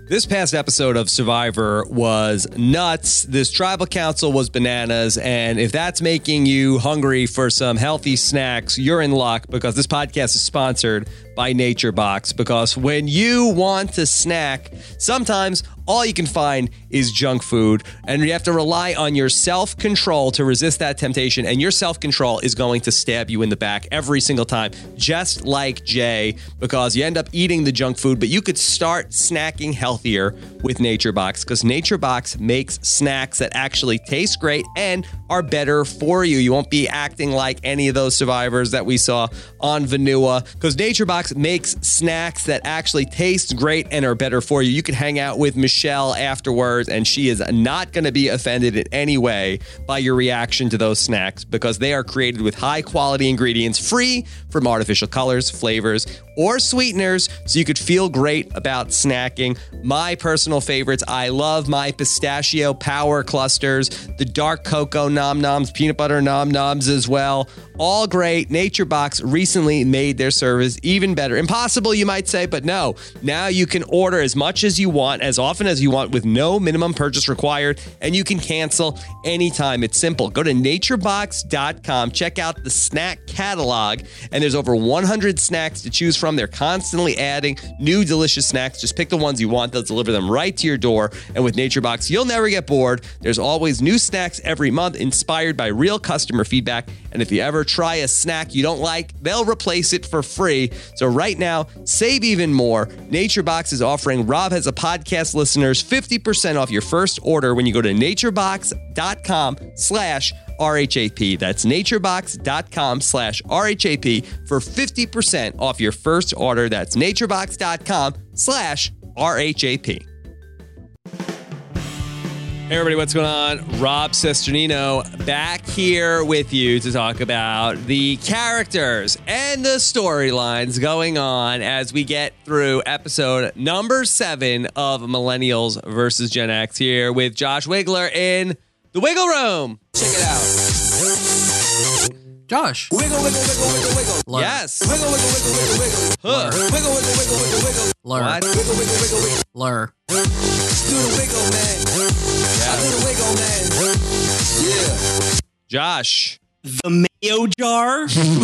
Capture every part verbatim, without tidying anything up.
This past episode of Survivor was nuts. This tribal council was bananas. And if that's making you hungry for some healthy snacks, you're in luck, because this podcast is sponsored by Nature Box. Because when you want to snack, sometimes all you can find is junk food, and you have to rely on your self-control to resist that temptation, and your self-control is going to stab you in the back every single time, just like Jay, because you end up eating the junk food, but you could start snacking healthier with Nature Box, because Nature Box makes snacks that actually taste great and are better for you. You won't be acting like any of those survivors that we saw on Vanua, because Nature Box makes snacks that actually taste great and are better for you. You can hang out with Michelle afterwards, and she is not going to be offended in any way by your reaction to those snacks, because they are created with high quality ingredients, free from artificial colors, flavors, or sweeteners, so you could feel great about snacking. My personal favorites, I love my pistachio power clusters, the dark cocoa nom noms, peanut butter nom noms as well. All great. Nature Box recently made their service even better. Impossible, you might say, but no. Now you can order as much as you want, as often as you want, with no minimum purchase required, and you can cancel anytime. It's simple. Go to nature box dot com, check out the snack catalog, and there's over one hundred snacks to choose from. They're constantly adding new delicious snacks. Just pick the ones you want. They'll deliver them right to your door. And with Nature Box, you'll never get bored. There's always new snacks every month, inspired by real customer feedback. And if you ever try a snack you don't like, they'll replace it for free. So right now, save even more. Nature Box is offering Rob Has a Podcast listeners fifty percent off your first order when you go to nature box dot com slash R H A P. That's nature box dot com slash R H A P for fifty percent off your first order. That's nature box dot com slash R H A P. Hey everybody, what's going on? Rob Cesternino back here with you to talk about the characters and the storylines going on as we get through episode number seven of Millennials versus Gen X, here with Josh Wigler in the Wiggle Room. Check it out. Josh. Wiggle, wiggle, wiggle, wiggle, wiggle. Lur. Yes. Wiggle, wiggle, wiggle, wiggle, wiggle. Huh. Wiggle, wiggle, wiggle, wiggle, wiggle. Lur. What? Wiggle, wiggle, wiggle, wiggle. Lur. Do the wiggle, man. I do the wiggle, man. Yeah. Josh. The mayo jar?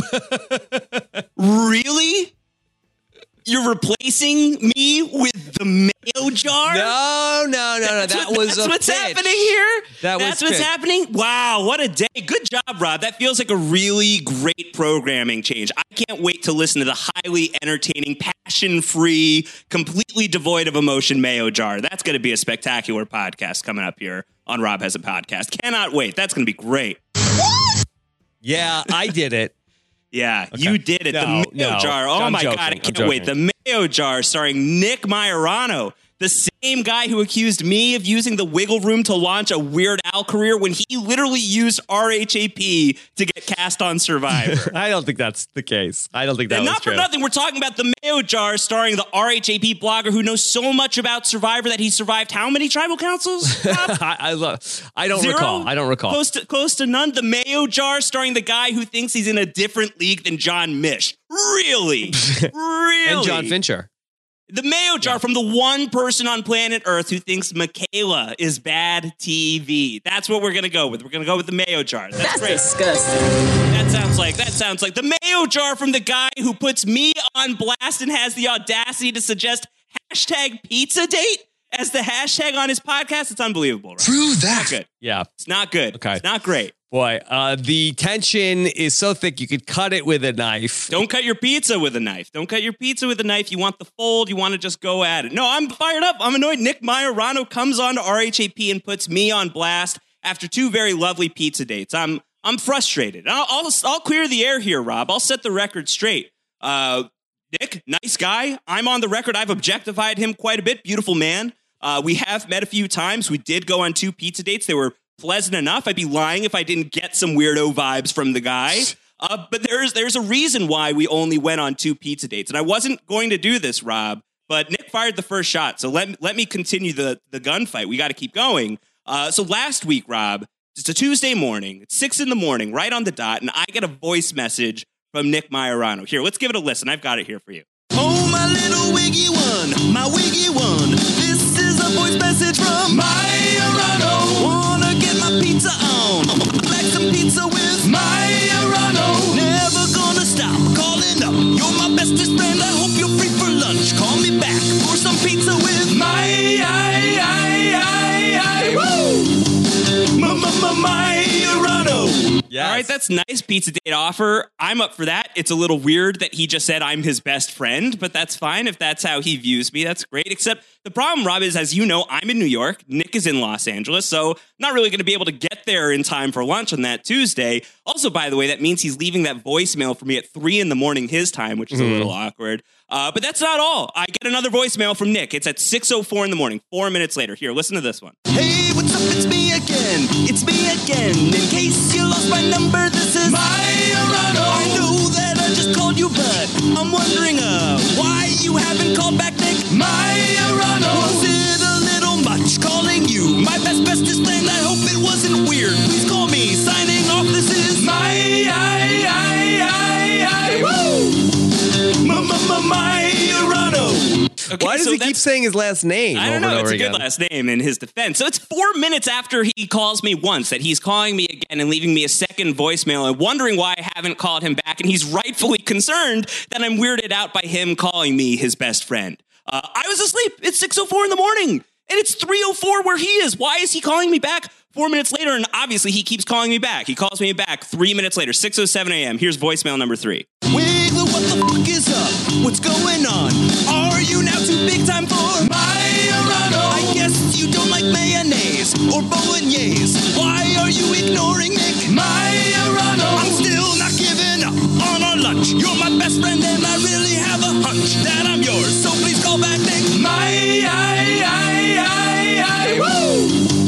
Really? You're replacing me with the mayo jar? No, no, no, no. That's that what- was That's a what's pitch. happening here? That was That's what's pitch. happening? Wow, what a day. Good job, Rob. That feels like a really great programming change. I can't wait to listen to the highly entertaining, passion-free, completely devoid of emotion mayo jar. That's going to be a spectacular podcast coming up here on Rob Has a Podcast. Cannot wait. That's going to be great. Yeah, I did it. Yeah, Okay. you did it. No, the mayo no. jar. Oh I'm my joking. God, I I'm can't joking. wait. The mayo jar starring Nick Majorano, the same guy who accused me of using the Wiggle Room to launch a Weird Al career when he literally used R H A P to get cast on Survivor. I don't think that's the case. I don't think that And was not true. for nothing, we're talking about the mayo jar starring the R H A P blogger who knows so much about Survivor that he survived how many tribal councils? Rob? I, I love. I don't Zero? recall. I don't recall. Close to, close to none. The mayo jar starring the guy who thinks he's in a different league than John Mish. Really? Really? And John Fincher. The mayo jar from the one person on planet Earth who thinks Michaela is bad T V. That's what we're going to go with. We're going to go with the mayo jar. That's, That's great. disgusting. That sounds like, that sounds like the mayo jar from the guy who puts me on blast and has the audacity to suggest hashtag pizza date as the hashtag on his podcast. It's unbelievable, right? Prove that. Not good. Yeah. It's not good. Okay. It's not great. Boy, uh, the tension is so thick you could cut it with a knife. Don't cut your pizza with a knife. Don't cut your pizza with a knife. You want the fold. You want to just go at it. No, I'm fired up. I'm annoyed. Nick Majorano comes on to R H A P and puts me on blast after two very lovely pizza dates. I'm I'm frustrated. I'll, I'll, I'll clear the air here, Rob. I'll set the record straight. Uh, Nick, nice guy. I'm on the record. I've objectified him quite a bit. Beautiful man. Uh, we have met a few times. We did go on two pizza dates. They were pleasant enough. I'd be lying if I didn't get some weirdo vibes from the guy. Uh, but there's there's a reason why we only went on two pizza dates. And I wasn't going to do this, Rob, but Nick fired the first shot. So let, let me continue the, the gunfight. We got to keep going. Uh, so last week, Rob, it's a Tuesday morning. It's six in the morning, right on the dot. And I get a voice message from Nick Majorano. Here, let's give it a listen. I've got it here for you. Oh, my little wiggy one, my wiggy one. This from Maiorano. Wanna get my pizza on. Like some pizza with Maiorano. Never gonna stop calling up. You're my bestest friend. I hope you're free for lunch. Call me back for some pizza with Maiorano. Yes. All right, that's nice pizza date offer. I'm up for that. It's a little weird that he just said I'm his best friend, but that's fine if that's how he views me. That's great. Except the problem, Rob, is as you know, I'm in New York. Nick is in Los Angeles, so I'm not really going to be able to get there in time for lunch on that Tuesday. Also, by the way, that means he's leaving that voicemail for me at three in the morning his time, which is mm. a little awkward. Uh, but that's not all. I get another voicemail from Nick. It's at six oh four in the morning, four minutes later. Here, listen to this one. Hey, what's up? It's me again. It's me again. In case you lost my number, this is Maiorano. I know that I just called you, but I'm wondering uh, why you haven't called back, Nick. Maiorano. Was it a little much calling you my best bestest friend? I hope it wasn't weird. Please call me. Signing off. This is my I I I I Woo! Maiorano. Okay, Why does so he keep saying his last name? I don't over know. And It's over a again? good last name in his defense. So it's four minutes after he calls me once that he's calling me again and leaving me a second voicemail and wondering why I haven't called him back. And he's rightfully concerned that I'm weirded out by him calling me his best friend. Uh, I was asleep. It's six oh four in the morning. And it's three oh four where he is. Why is he calling me back four minutes later? And obviously he keeps calling me back. He calls me back three minutes later, six oh seven a.m. Here's voicemail number three. Wiggler, what the fuck is up? What's going on? Are you now too big time for Maiorano? I guess you don't like mayonnaise or bolognese. Why are you ignoring Nick? Maiorano. I'm still not giving up on our lunch. You're my best friend and I really have a hunch that I'm yours. So please call back Nick. My I I I I Woo!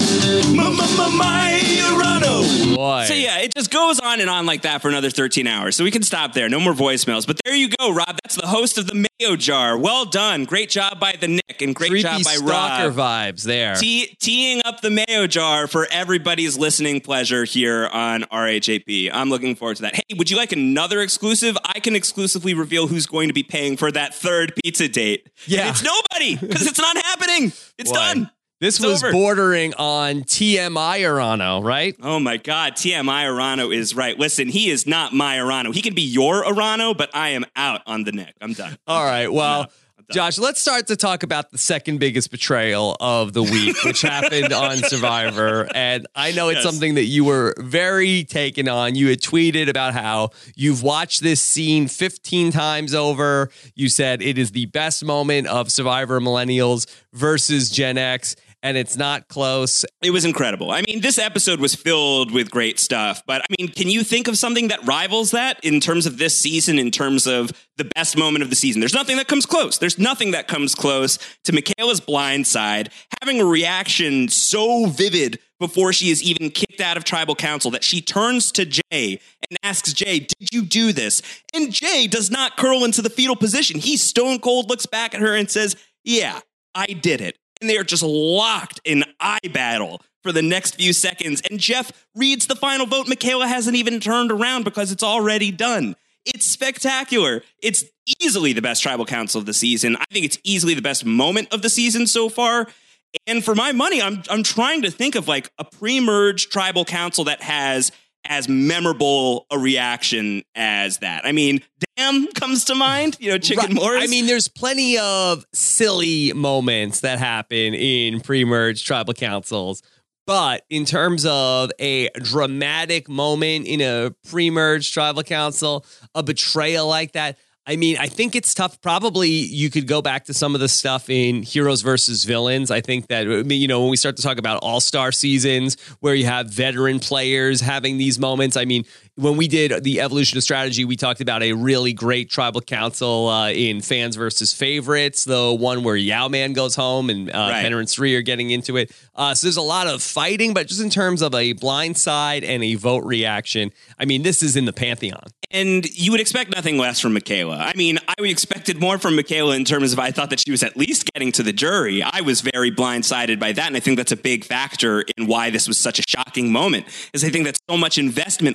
Maiorano. Boy. So yeah, it just goes on and on like that for another thirteen hours. So we can stop there. No more voicemails. But there you go, Rob. That's the host of the Mayo Jar. Well done. Great job by the Nick and great Creepy job by stalker Rob. vibes there. Te- teeing up the Mayo Jar for everybody's listening pleasure here on R H A P. I'm looking forward to that. Hey, would you like another exclusive? I can exclusively reveal who's going to be paying for that third pizza date. Yeah. And it's nobody because it's not happening. It's Boy. done. This It's was over. bordering on T M Maiorano, right? Oh my God, T M Maiorano is right. Listen, he is not Maiorano. He can be your Arano, but I am out on the Nick. I'm done. All right, well, I'm done. Josh, let's start to talk about the second biggest betrayal of the week, which happened on Survivor. And I know it's Yes. something that you were very taken on. You had tweeted about how you've watched this scene fifteen times over. You said it is the best moment of Survivor Millennials versus Gen X. And it's not close. It was incredible. I mean, this episode was filled with great stuff. But I mean, can you think of something that rivals that in terms of this season, in terms of the best moment of the season? There's nothing that comes close. There's nothing that comes close to Michaela's blind side, having a reaction so vivid before she is even kicked out of tribal council that she turns to Jay and asks Jay, did you do this? And Jay does not curl into the fetal position. He stone cold looks back at her and says, yeah, I did it. And they are just locked in eye battle for the next few seconds. And Jeff reads the final vote. Michaela hasn't even turned around because it's already done. It's spectacular. It's easily the best tribal council of the season. I think it's easily the best moment of the season so far. And for my money, I'm I'm trying to think of like a pre-merge tribal council that has as memorable a reaction as that. I mean, damn comes to mind, you know, Chicken Right. Morris. I mean, there's plenty of silly moments that happen in pre-merge tribal councils. But in terms of a dramatic moment in a pre-merge tribal council, a betrayal like that, I mean, I think it's tough. Probably you could go back to some of the stuff in Heroes versus Villains. I think that, I mean, you know, when we start to talk about all-star seasons where you have veteran players having these moments, I mean, when we did the Evolution of Strategy, we talked about a really great tribal council uh, in Fans versus Favorites, the one where Yao Man goes home and uh, Right. Fenner and Sri are getting into it. Uh, so there's a lot of fighting, but just in terms of a blind side and a vote reaction, I mean, this is in the pantheon. And you would expect nothing less from Michaela. I mean, I expected more from Michaela in terms of I thought that she was at least getting to the jury. I was very blindsided by that, and I think that's a big factor in why this was such a shocking moment, is I think that so much investment was put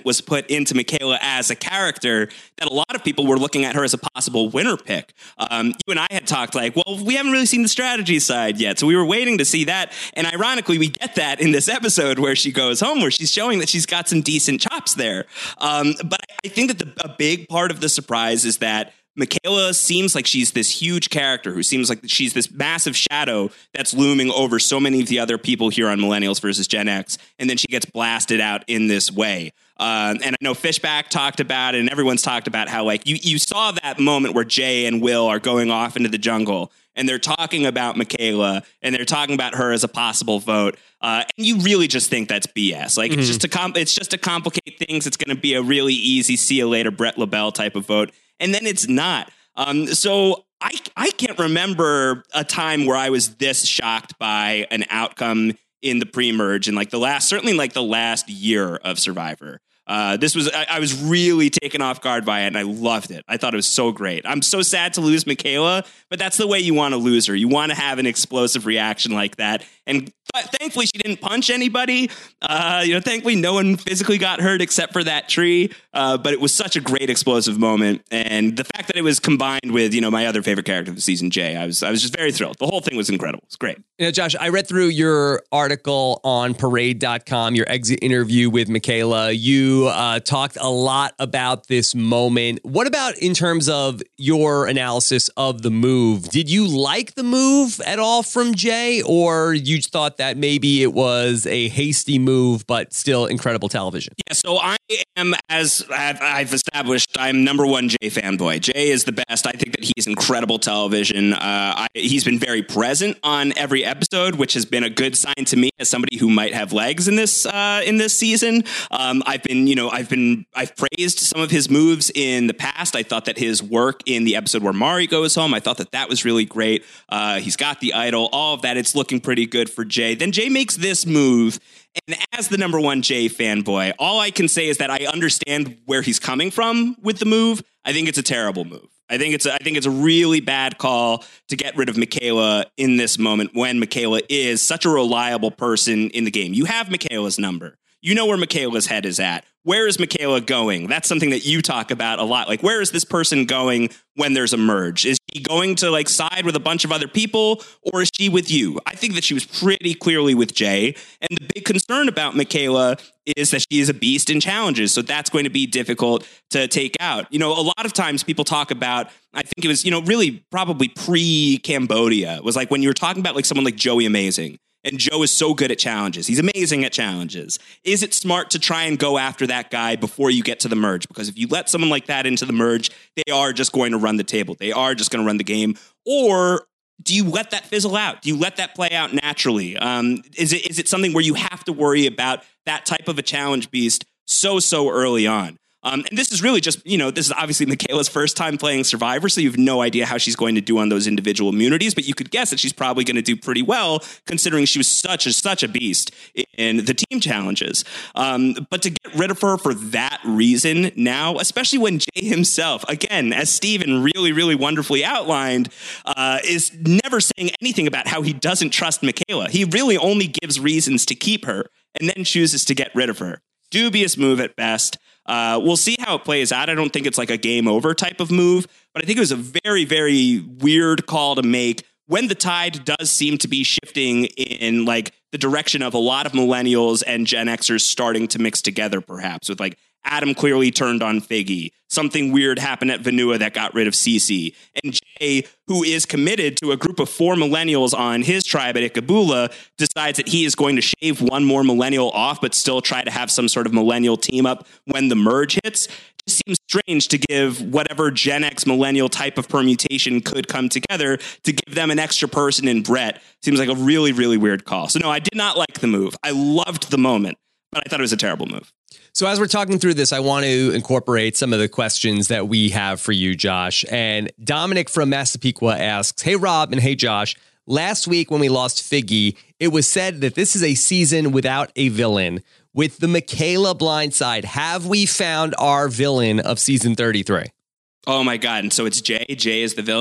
into Michaela as a character that a lot of people were looking at her as a possible winner pick. Um, you and I had talked like, well, we haven't really seen the strategy side yet, so we were waiting to see that. And ironically, we get that in this episode where she goes home, where she's showing that she's got some decent chops there. Um, but I think that the, a big part of the surprise is that Michaela seems like she's this huge character who seems like she's this massive shadow that's looming over so many of the other people here on Millennials versus Gen X. And then she gets blasted out in this way. Uh, and I know Fishback talked about it, and everyone's talked about how, like, you, you saw that moment where Jay and Will are going off into the jungle and they're talking about Michaela and they're talking about her as a possible vote. Uh, and you really just think that's B S. Like, mm-hmm. it's just to com- it's just to complicate things. It's going to be a really easy see you later Brett LaBelle type of vote. And then it's not. Um, so I I can't remember a time where I was this shocked by an outcome in the pre-merge in like the last, certainly like the last year of Survivor. Uh, this was, I, I was really taken off guard by it, and I loved it. I thought it was so great. I'm so sad to lose Michaela, but that's the way you want to lose her. You want to have an explosive reaction like that. And th- thankfully, she didn't punch anybody. Uh, you know, thankfully, no one physically got hurt except for that tree. Uh, but it was such a great explosive moment, and the fact that it was combined with, you know, my other favorite character of the season, Jay, I was I was just very thrilled. The whole thing was incredible. It's great. You know, Josh, I read through your article on parade dot com, your exit interview with Michaela. You uh, talked a lot about this moment. What about in terms of your analysis of the move? Did you like the move at all from Jay, or you thought that maybe it was a hasty move, but still incredible television? Yeah, so I am, as I've established, I'm number one Jay fanboy. Jay is the best. I think that he's incredible television. Uh, I, he's been very present on every episode, which has been a good sign to me as somebody who might have legs in this uh, in this season. Um, I've been, you know, I've been, I've praised some of his moves in the past. I thought that his work in the episode where Mari goes home, I thought that that was really great. Uh, he's got the idol, all of that. It's looking pretty good for Jay. Then Jay makes this move. And as the number one Jay fanboy, all I can say is that I understand where he's coming from with the move. I think it's a terrible move. I think it's a, I think it's a really bad call to get rid of Michaela in this moment when Michaela is such a reliable person in the game. You have Michaela's number. You know where Michaela's head is at. Where is Michaela going? That's something that you talk about a lot. Like, where is this person going when there's a merge? Is she going to like side with a bunch of other people, or is she with you? I think that she was pretty clearly with Jay. And the big concern about Michaela is that she is a beast in challenges. So that's going to be difficult to take out. You know, a lot of times people talk about, I think it was, you know, really probably pre-Cambodia, was like when you were talking about like someone like Joey Amazing. And Joe is so good at challenges. He's amazing at challenges. Is it smart to try and go after that guy before you get to the merge? Because if you let someone like that into the merge, they are just going to run the table. They are just going to run the game. Or do you let that fizzle out? Do you let that play out naturally? Um, is it is it something where you have to worry about that type of a challenge beast so, so early on? Um, and this is really just, you know, this is obviously Michaela's first time playing Survivor, so you have no idea how she's going to do on those individual immunities, but you could guess that she's probably going to do pretty well, considering she was such a, such a beast in the team challenges. Um, but to get rid of her for that reason now, especially when Jay himself, again, as Steven really, really wonderfully outlined, uh, is never saying anything about how he doesn't trust Michaela. He really only gives reasons to keep her and then chooses to get rid of her. Dubious move at best. Uh, we'll see how it plays out. I don't think it's like a game over type of move, but I think it was a very, very weird call to make when the tide does seem to be shifting in like the direction of a lot of millennials and Gen Xers starting to mix together, perhaps with like Adam clearly turned on Figgy. Something weird happened at Vanua that got rid of Cece. And Jay, who is committed to a group of four millennials on his tribe at Ikabula, decides that he is going to shave one more millennial off, but still try to have some sort of millennial team up when the merge hits. It just seems strange to give whatever Gen X millennial type of permutation could come together to give them an extra person in Brett. Seems like a really, really weird call. So no, I did not like the move. I loved the moment, but I thought it was a terrible move. So as we're talking through this, I want to incorporate some of the questions that we have for you, Josh. And Dominic from Massapequa asks, hey, Rob, and hey, Josh, last week when we lost Figgy, it was said that this is a season without a villain. With the Michaela blindside, have we found our villain of season thirty-three? Oh, my God. And so it's Jay. Jay is the villain?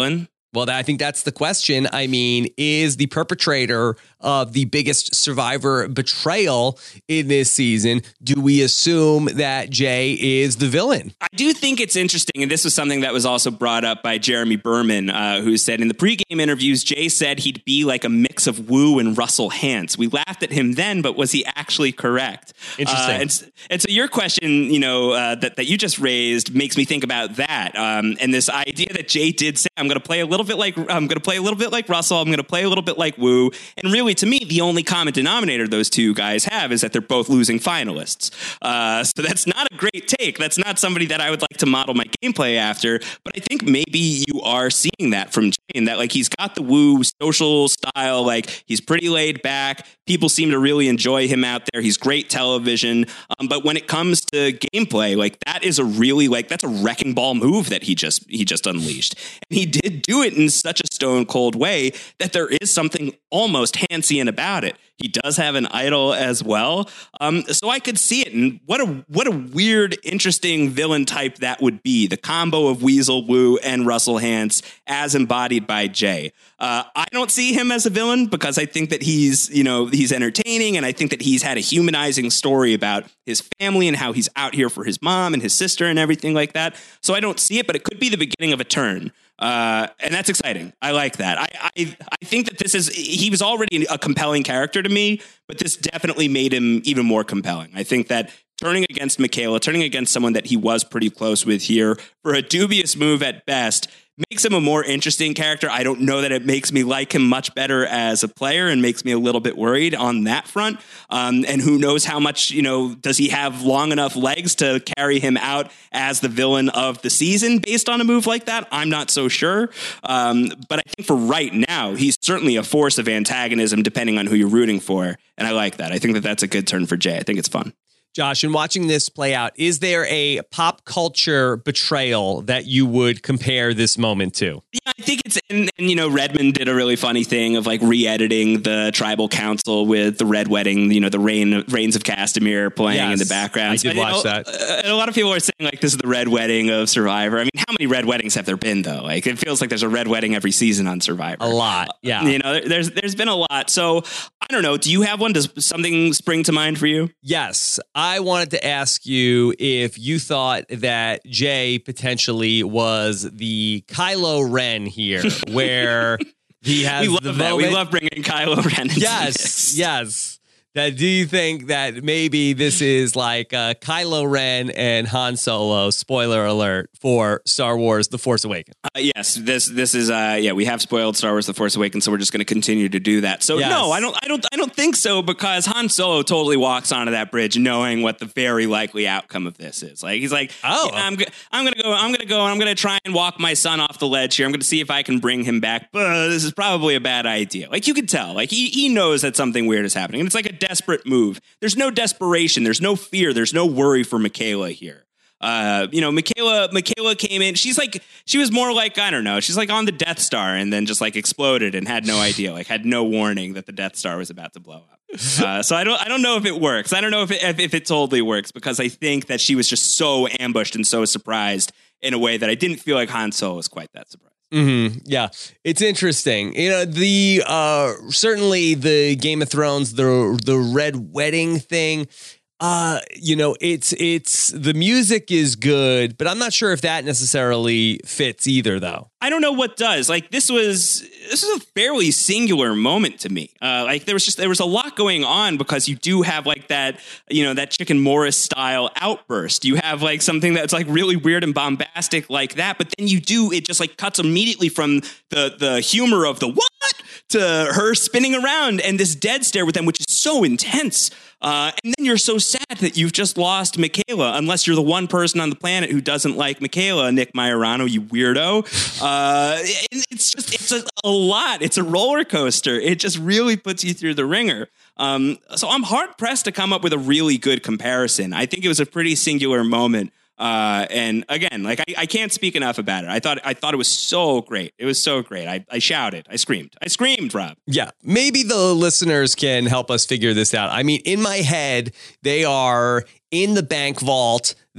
Well, I think that's the question. I mean, is the perpetrator of the biggest Survivor betrayal in this season, do we assume that Jay is the villain? I do think it's interesting, and this was something that was also brought up by Jeremy Berman, uh, who said in the pregame interviews, Jay said he'd be like a mix of Wu and Russell Hantz. We laughed at him then, but was he actually correct? Interesting. Uh, and, and so your question, you know, uh, that, that you just raised makes me think about that. Um, and this idea that Jay did say, I'm going to play a little bit like I'm going to play a little bit like Russell. I'm going to play a little bit like Wu. And really, to me, the only common denominator those two guys have is that they're both losing finalists. Uh, so that's not a great take. That's not somebody that I would like to model my gameplay after. But I think maybe you are seeing that from Jay, and that like he's got the Wu social style. Like he's pretty laid back. People seem to really enjoy him out there. He's great television. Um, but when it comes to gameplay, like that is a really like that's a wrecking ball move that he just he just unleashed. And he did do it in such a stone cold way that there is something almost Hansian about it. He does have an idol as well. Um, so I could see it. And what a what a weird, interesting villain type that would be. The combo of Weasel, Wu, and Russell Hantz as embodied by Jay. Uh, I don't see him as a villain because I think that he's, you know, he's entertaining. And I think that he's had a humanizing story about his family and how he's out here for his mom and his sister and everything like that. So I don't see it, but it could be the beginning of a turn. Uh, and that's exciting. I like that. I, I I think that this is, he was already a compelling character to me, but this definitely made him even more compelling. I think that turning against Michaela, turning against someone that he was pretty close with here for a dubious move at best, makes him a more interesting character. I don't know that it makes me like him much better as a player and makes me a little bit worried on that front. Um, and who knows how much, you know, does he have long enough legs to carry him out as the villain of the season based on a move like that? I'm not so sure. Um, but I think for right now, he's certainly a force of antagonism depending on who you're rooting for. And I like that. I think that that's a good turn for Jay. I think it's fun. Josh, in watching this play out, is there a pop culture betrayal that you would compare this moment to? Yeah, I think it's, and, and you know, Redmond did a really funny thing of like re-editing the tribal council with the Red Wedding, you know, the Reign, Reigns of Castamere playing yes, in the background. I did so, watch you know, that. Uh, and a lot of people are saying like, this is the Red Wedding of Survivor. I mean, how many Red Weddings have there been though? Like, it feels like there's a Red Wedding every season on Survivor. A lot, yeah. Uh, you know, there's there's been a lot. So I don't know. Do you have one? Does something spring to mind for you? Yes. I wanted to ask you if you thought that Jay potentially was the Kylo Ren here, where he has we love the that. moment. We love bringing Kylo Ren into Yes, this. yes. That do you think that maybe this is like uh, Kylo Ren and Han Solo? Spoiler alert for Star Wars: The Force Awakens. Uh, yes, this this is uh, yeah. We have spoiled Star Wars: The Force Awakens, so we're just going to continue to do that. So yes. no, I don't, I don't, I don't think so because Han Solo totally walks onto that bridge knowing what the very likely outcome of this is. Like he's like, oh, yeah, I'm go- I'm gonna go, I'm gonna go, and I'm gonna try and walk my son off the ledge here. I'm gonna see if I can bring him back, but this is probably a bad idea. Like you could tell, like he he knows that something weird is happening, and it's like a desperate move. There's no desperation. There's no fear. There's no worry for Michaela here. Uh, you know, Michaela, Michaela came in. She's like, she was more like, I don't know. She's like on the Death Star and then just like exploded and had no idea, like had no warning that the Death Star was about to blow up. Uh, so I don't, I don't know if it works. I don't know if it, if, if it totally works because I think that she was just so ambushed and so surprised in a way that I didn't feel like Han Solo was quite that surprised. Mm-hmm. Yeah, it's interesting. You know, the uh, certainly the Game of Thrones, the the Red Wedding thing. Uh, you know, it's it's the music is good, but I'm not sure if that necessarily fits either, though. I don't know what does. Like this was this was a fairly singular moment to me. Uh, like there was just there was a lot going on because you do have like that, you know, that Chicken Morris style outburst. You have like something that's like really weird and bombastic like that, but then you do it just like cuts immediately from the the humor of the what to her spinning around and this dead stare with them, which is so intense. Uh, and then you're so sad that you've just lost Michaela, unless you're the one person on the planet who doesn't like Michaela, Nick Majorano, you weirdo. Uh, it's just, it's a, a lot. It's a roller coaster. It just really puts you through the ringer. Um, so I'm hard pressed to come up with a really good comparison. I think it was a pretty singular moment. Uh, and again, like I, I can't speak enough about it. I thought I thought it was so great. It was so great. I, I shouted. I screamed. I screamed, Rob. Yeah, maybe the listeners can help us figure this out. I mean, in my head, they are in the bank vault.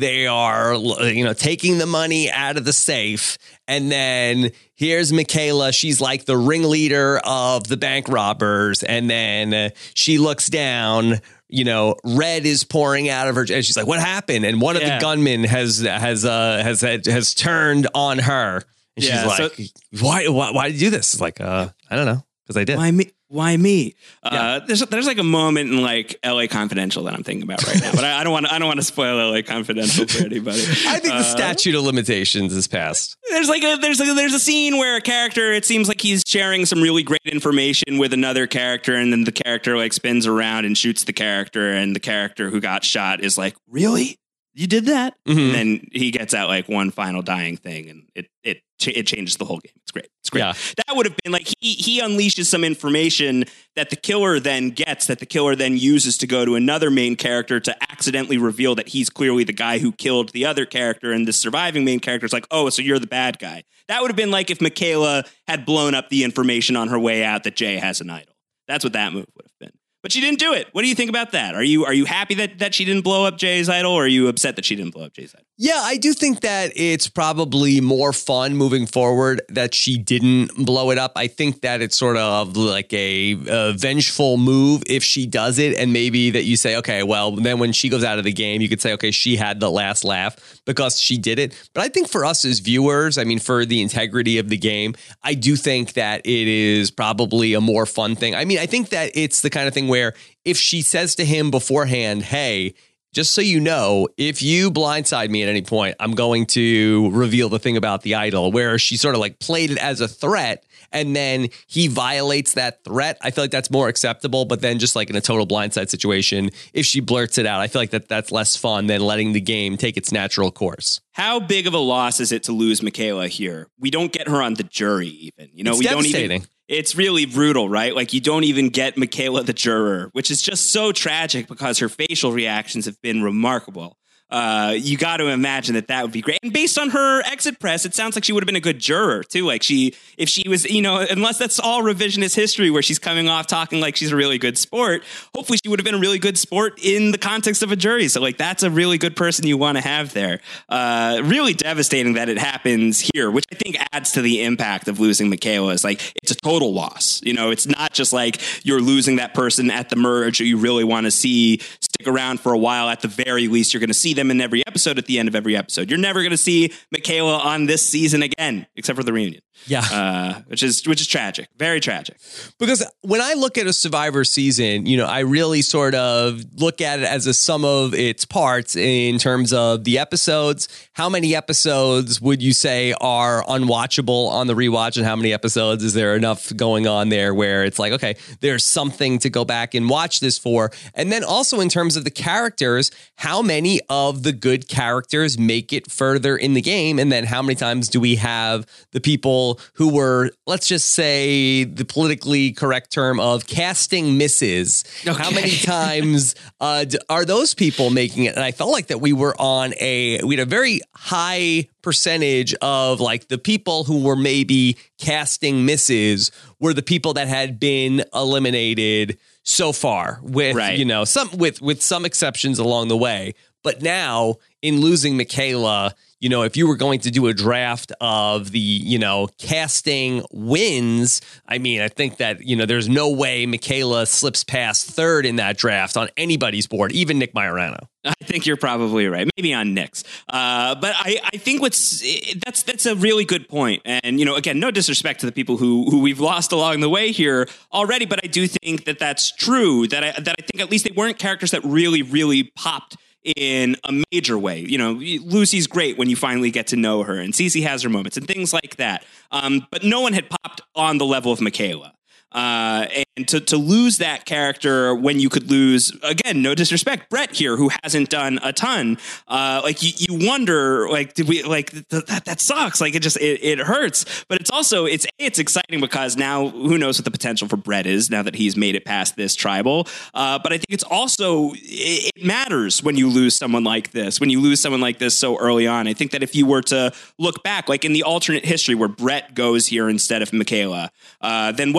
They are, you know, taking the money out of the safe. And then here's Michaela. She's like the ringleader of the bank robbers. And then uh, she looks down, you know, red is pouring out of her. And she's like, what happened? And one yeah. of the gunmen has has uh, has has turned on her. And yeah, she's like, so, why, why, why did you do this? It's like, uh, I don't know. Because I did. Why me? Why me? Yeah. Uh, there's there's like a moment in like L A Confidential that I'm thinking about right now, but I, I don't want I don't want to spoil L A Confidential for anybody. I think uh, the statute of limitations is passed. There's like a there's like a, there's a scene where a character, it seems like he's sharing some really great information with another character, and then the character like spins around and shoots the character, and the character who got shot is like, really? You did that? Mm-hmm. And then he gets out like one final dying thing, and it it it changes the whole game. It's great. It's great. Yeah. That would have been like he he unleashes some information that the killer then gets, that the killer then uses to go to another main character to accidentally reveal that he's clearly the guy who killed the other character, and the surviving main character is like, oh, so you're the bad guy. That would have been like if Michaela had blown up the information on her way out that Jay has an idol. That's what that move would have been. But she didn't do it. What do you think about that? Are you are you happy that, that she didn't blow up Jay's idol, or are you upset that she didn't blow up Jay's idol? Yeah, I do think that it's probably more fun moving forward that she didn't blow it up. I think that it's sort of like a, a vengeful move if she does it, and maybe that you say, okay, well, then when she goes out of the game, you could say, okay, she had the last laugh because she did it. But I think for us as viewers, I mean, for the integrity of the game, I do think that it is probably a more fun thing. I mean, I think that it's the kind of thing where if she says to him beforehand, hey, just so you know, if you blindside me at any point, I'm going to reveal the thing about the idol, where she sort of like played it as a threat and then he violates that threat. I feel like that's more acceptable. But then just like in a total blindside situation, if she blurts it out, I feel like that that's less fun than letting the game take its natural course. How big of a loss is it to lose Michaela here? We don't get her on the jury even. You know, it's we devastating. don't even. It's really brutal, right? Like you don't even get Michaela the juror, which is just so tragic because her facial reactions have been remarkable. Uh, you got to imagine that that would be great. And based on her exit press, it sounds like she would have been a good juror too. Like she, if she was, you know, unless that's all revisionist history where she's coming off talking like she's a really good sport, hopefully she would have been a really good sport in the context of a jury. So like, that's a really good person you want to have there. Uh, really devastating that it happens here, which I think adds to the impact of losing Michaela. Is like, it's a total loss. You know, it's not just like you're losing that person at the merge who you really want to see stick around for a while. At the very least, you're going to see them in every episode at the end of every episode. You're never going to see Michaela on this season again, except for the reunion. Yeah. Uh, which is which is tragic. Very tragic. Because when I look at a Survivor season, you know, I really sort of look at it as a sum of its parts in terms of the episodes. How many episodes would you say are unwatchable on the rewatch, and how many episodes is there enough going on there where it's like, okay, there's something to go back and watch this for? And then also in terms of the characters, how many of the good characters make it further in the game? And then how many times do we have the people who were, let's just say, the politically correct term of casting misses? Okay. How many times uh, are those people making it? And I felt like that we were on a, we had a very high percentage of like the people who were maybe casting misses were the people that had been eliminated so far, with, right. you know, some with with some exceptions along the way. But now in losing Michaela, you know, if you were going to do a draft of the, you know, casting wins, I mean, I think that, you know, there's no way Michaela slips past third in that draft on anybody's board, even Nick Majorano. I think you're probably right. Maybe on Nick's. Uh, but I, I think what's that's that's a really good point. And, you know, again, no disrespect to the people who who we've lost along the way here already. But I do think that that's true, that I, that I think at least they weren't characters that really, really popped in a major way. You know, Lucy's great when you finally get to know her, and Cece has her moments and things like that. Um, but no one had popped on the level of Michaela. Uh, and to, to lose that character when you could lose, again, no disrespect, Brett here, who hasn't done a ton, uh, like you, you wonder, like, did we, like, th- that, that sucks. Like, it just, it, it hurts, but it's also, it's, it's exciting because now who knows what the potential for Brett is now that he's made it past this tribal. Uh, but I think it's also, it, it matters when you lose someone like this, when you lose someone like this so early on. I think that if you were to look back, like in the alternate history where Brett goes here instead of Michaela, uh, then what are you saying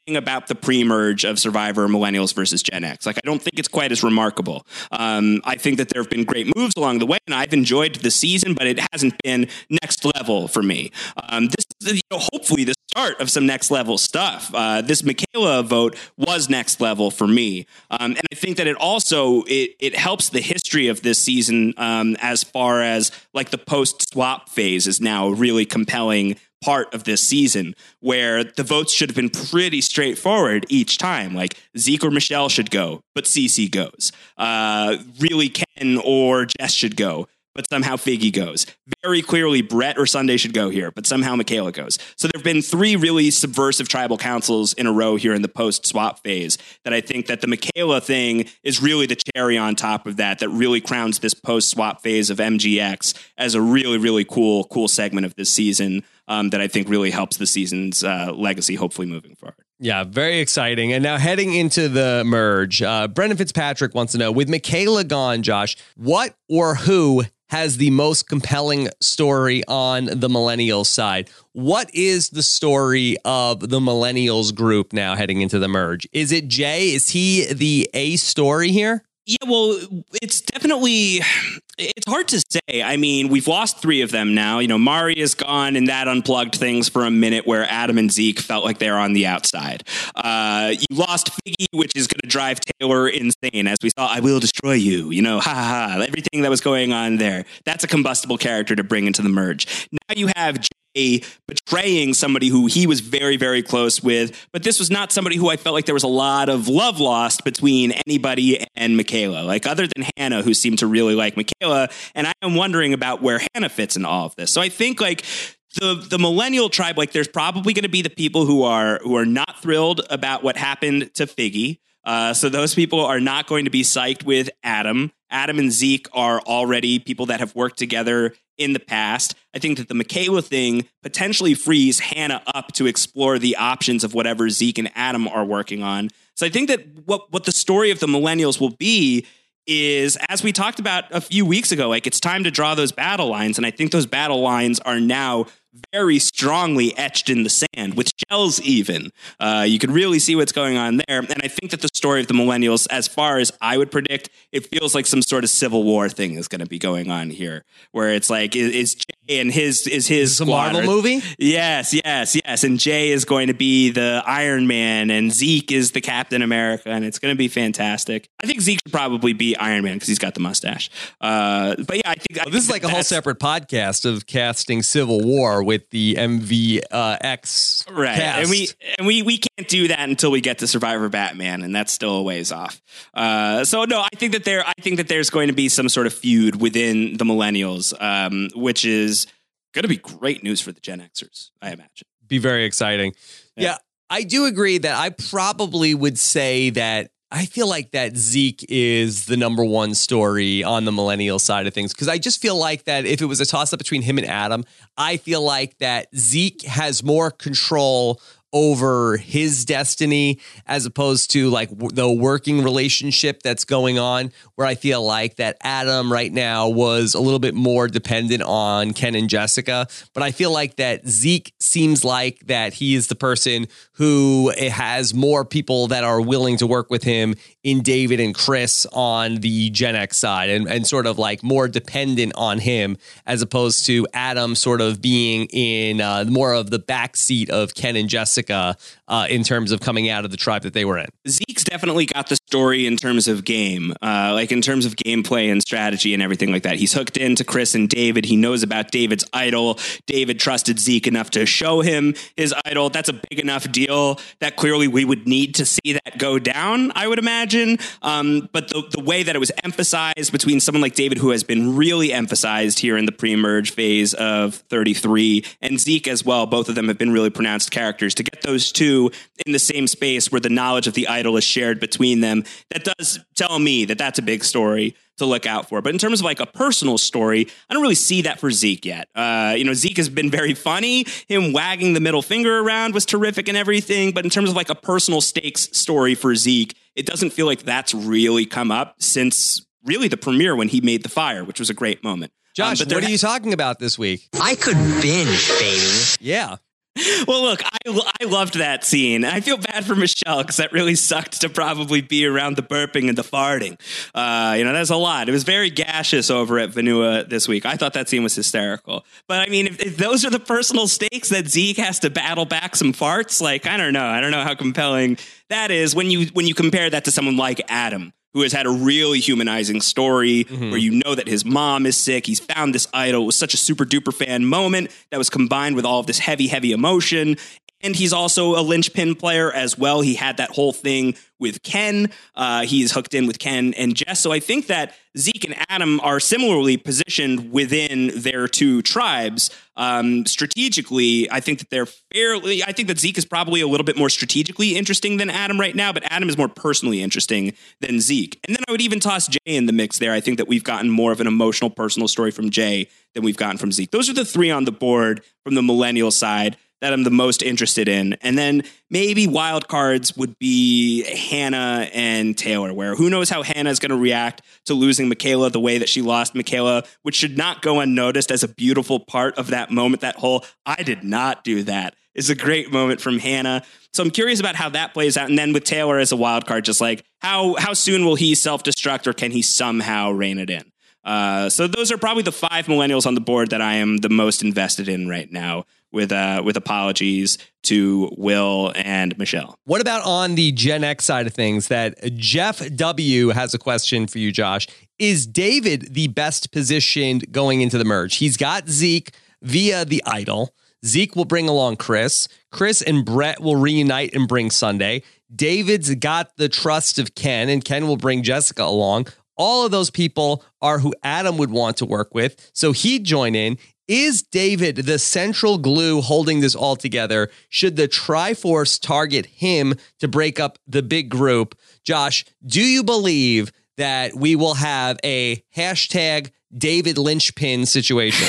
saying about the pre-merge of Survivor Millennials versus Gen X. Like, I don't think it's quite as remarkable. Um, I think that there have been great moves along the way, and I've enjoyed the season, but it hasn't been next level for me. Um, this is, you know, hopefully the start of some next level stuff. Uh, this Michaela vote was next level for me. Um, and I think that it also, it, it helps the history of this season um, as far as like the post-swap phase is now a really compelling part of this season, where the votes should have been pretty straightforward each time. Like Zeke or Michelle should go, but Cece goes. Uh, really Ken or Jess should go, but somehow Figgy goes. Very clearly Brett or Sunday should go here, but somehow Michaela goes. So there have been three really subversive tribal councils in a row here in the post-swap phase that I think that the Michaela thing is really the cherry on top of that, that really crowns this post-swap phase of M G X as a really, really cool, cool segment of this season um, that I think really helps the season's uh, legacy, hopefully moving forward. Yeah, very exciting. And now heading into the merge, uh, Brendan Fitzpatrick wants to know, with Michaela gone, Josh, what or who has the most compelling story on the millennials side? What is the story of the millennials group now heading into the merge? Is it Jay? Is he the A story here? Yeah, well, it's definitely, it's hard to say. I mean, we've lost three of them now. You know, Mari is gone, and that unplugged things for a minute where Adam and Zeke felt like they're on the outside. Uh, you lost Figgy, which is going to drive Taylor insane. As we saw, I will destroy you. You know, ha ha ha. Everything that was going on there. That's a combustible character to bring into the merge. Now you have Jay betraying somebody who he was very, very close with. But this was not somebody who I felt like there was a lot of love lost between anybody and Michaela. Like, other than Hannah, who seemed to really like Michaela. And I am wondering about where Hannah fits in all of this. So I think, like, the the millennial tribe, like, there's probably going to be the people who are who are not thrilled about what happened to Figgy. Uh, so those people are not going to be psyched with Adam. Adam and Zeke are already people that have worked together in the past. I think that the Michaela thing potentially frees Hannah up to explore the options of whatever Zeke and Adam are working on. So I think that what, what the story of the millennials will be is, as we talked about a few weeks ago, like, it's time to draw those battle lines. And I think those battle lines are now very strongly etched in the sand, with shells even. Uh, you can really see what's going on there. And I think that the story of the millennials, as far as I would predict, it feels like some sort of Civil War thing is going to be going on here, where it's like, is, is Jay and his is his is this a Marvel movie? Yes, yes, yes. And Jay is going to be the Iron Man, and Zeke is the Captain America, and it's going to be fantastic. I think Zeke should probably be Iron Man because he's got the mustache. Uh, but yeah, I think, well, I this is like a whole separate podcast of casting Civil War with the M V X right, cast. and we and we we can't do that until we get to Survivor Batman, and that's still a ways off. Uh, so no, I think that there, I think that there's going to be some sort of feud within the millennials, um, which is going to be great news for the Gen Xers, I imagine. Be very exciting. Yeah. yeah, I do agree that I probably would say that I feel like that Zeke is the number one story on the millennial side of things, because I just feel like that if it was a toss-up between him and Adam, I feel like that Zeke has more control over his destiny as opposed to like w- the working relationship that's going on, where I feel like that Adam right now was a little bit more dependent on Ken and Jessica. But I feel like that Zeke seems like that he is the person who has more people that are willing to work with him in David and Chris on the Gen X side, and, and sort of like more dependent on him, as opposed to Adam sort of being in uh, more of the backseat of Ken and Jessica uh, in terms of coming out of the tribe that they were in. Zeke's definitely got the story in terms of game, uh, like in terms of gameplay and strategy and everything like that. He's hooked into Chris and David. He knows about David's idol. David trusted Zeke enough to show him his idol. That's a big enough deal that clearly we would need to see that go down, I would imagine. Um, but the, the way that it was emphasized between someone like David, who has been really emphasized here in the pre-merge phase of thirty-three, and Zeke as well, both of them have been really pronounced characters. To get those two in the same space where the knowledge of the idol is shared between them, that does tell me that that's a big story to look out for. But in terms of like a personal story, I don't really see that for Zeke yet. Uh, you know, Zeke has been very funny. Him wagging the middle finger around was terrific and everything. But in terms of like a personal stakes story for Zeke, it doesn't feel like that's really come up since really the premiere when he made the fire, which was a great moment. Josh, um, but what are you talking about this week? I could binge, baby. Yeah. Well, look, I, I loved that scene. I feel bad for Michelle because that really sucked to probably be around the burping and the farting. Uh, you know, that's a lot. It was very gaseous over at Vanua this week. I thought that scene was hysterical. But I mean, if, if those are the personal stakes that Zeke has to battle back some farts, like, I don't know. I don't know how compelling that is when you when you compare that to someone like Adam, who has had a really humanizing story mm-hmm. where you know that his mom is sick. He's found this idol. It was such a super duper fan moment that was combined with all of this heavy, heavy emotion. And he's also a linchpin player as well. He had that whole thing with Ken. Uh, he's hooked in with Ken and Jess. So I think that Zeke and Adam are similarly positioned within their two tribes. Um, strategically, I think that they're fairly, I think that Zeke is probably a little bit more strategically interesting than Adam right now, but Adam is more personally interesting than Zeke. And then I would even toss Jay in the mix there. I think that we've gotten more of an emotional, personal story from Jay than we've gotten from Zeke. Those are the three on the board from the millennial side that I'm the most interested in. And then maybe wild cards would be Hannah and Taylor, where who knows how Hannah is going to react to losing Michaela the way that she lost Michaela, which should not go unnoticed as a beautiful part of that moment. That whole, I did not do that, is a great moment from Hannah. So I'm curious about how that plays out. And then with Taylor as a wild card, just like how, how soon will he self-destruct, or can he somehow rein it in? Uh, so those are probably the five millennials on the board that I am the most invested in right now, with uh, with apologies to Will and Michelle. What about on the Gen X side of things? That Jeff W. has a question for you, Josh. Is David the best positioned going into the merge? He's got Zeke via the idol. Zeke will bring along Chris. Chris and Brett will reunite and bring Sunday. David's got the trust of Ken, and Ken will bring Jessica along. All of those people are who Adam would want to work with, so he'd join in. Is David the central glue holding this all together? Should the Triforce target him to break up the big group? Josh, do you believe that we will have a hashtag David Lynchpin situation?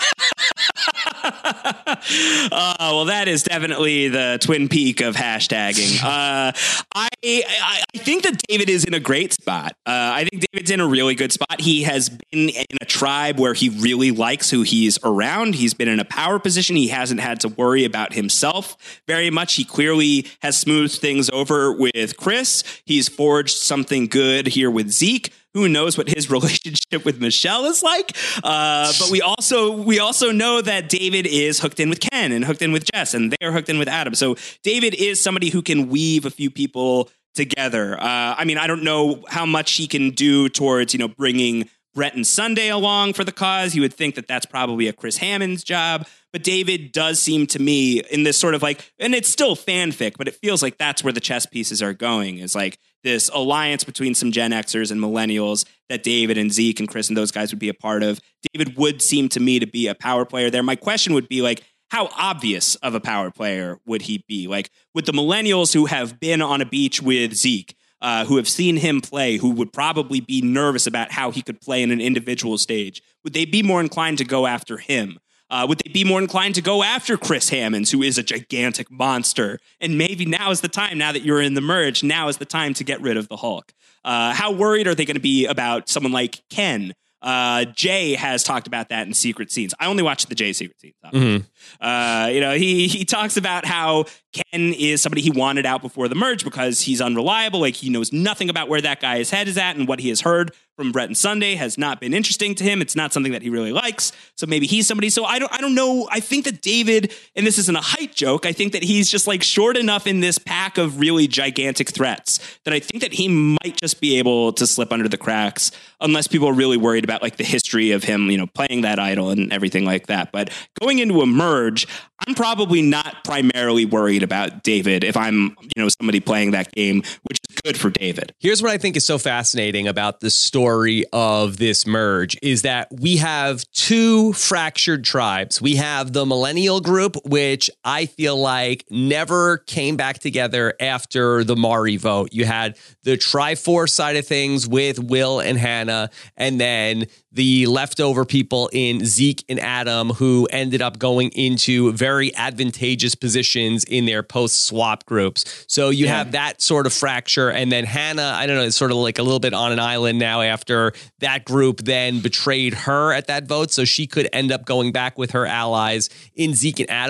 Uh, well, that is definitely the Twin Peak of hashtagging. Uh, I, I I think that David is in a great spot. Uh, I think David's in a really good spot. He has been in a tribe where he really likes who he's around. He's been in a power position. He hasn't had to worry about himself very much. He clearly has smoothed things over with Chris. He's forged something good here with Zeke. Who knows what his relationship with Michelle is like? Uh, but we also we also know that David is hooked in with Ken and hooked in with Jess, and they're hooked in with Adam. So David is somebody who can weave a few people together. Uh, I mean, I don't know how much he can do towards, you know, bringing Brett and Sunday along for the cause. You would think that that's probably a Chris Hammond's job. But David does seem to me in this sort of like, and it's still fanfic, but it feels like that's where the chess pieces are going, is like this alliance between some Gen Xers and millennials that David and Zeke and Chris and those guys would be a part of. David would seem to me to be a power player there. My question would be like, how obvious of a power player would he be? Like with the millennials who have been on a beach with Zeke, Uh, who have seen him play, who would probably be nervous about how he could play in an individual stage, would they be more inclined to go after him? Uh, would they be more inclined to go after Chris Hammonds, who is a gigantic monster? And maybe now is the time, now that you're in the merge, now is the time to get rid of the Hulk. Uh, how worried are they going to be about someone like Ken? Uh, Jay has talked about that in Secret Scenes. I only watched the Jay Secret Scenes. Mm-hmm. Uh, you know, he he talks about how Ken is somebody he wanted out before the merge because he's unreliable. Like he knows nothing about where that guy's head is at, and what he has heard from Brett and Sunday has not been interesting to him. It's not something that he really likes. So maybe he's somebody. So I don't I don't know. I think that David, and this isn't a height joke, I think that he's just like short enough in this pack of really gigantic threats that I think that he might just be able to slip under the cracks, unless people are really worried about like the history of him, you know, playing that idol and everything like that. But going into a merge, I'm probably not primarily worried about David if I'm, you know, somebody playing that game, which is good for David. Here's what I think is so fascinating about the story of this merge is that we have two fractured tribes. We have the millennial group, which I feel like never came back together after the Mari vote. You had the Triforce side of things with Will and Hannah, and then the leftover people in Zeke and Adam, who ended up going into very advantageous positions in their post-swap groups. So you yeah. have that sort of fracture. And then Hannah, I don't know, it's sort of like a little bit on an island now after that group then betrayed her at that vote. So she could end up going back with her allies in Zeke and Adam.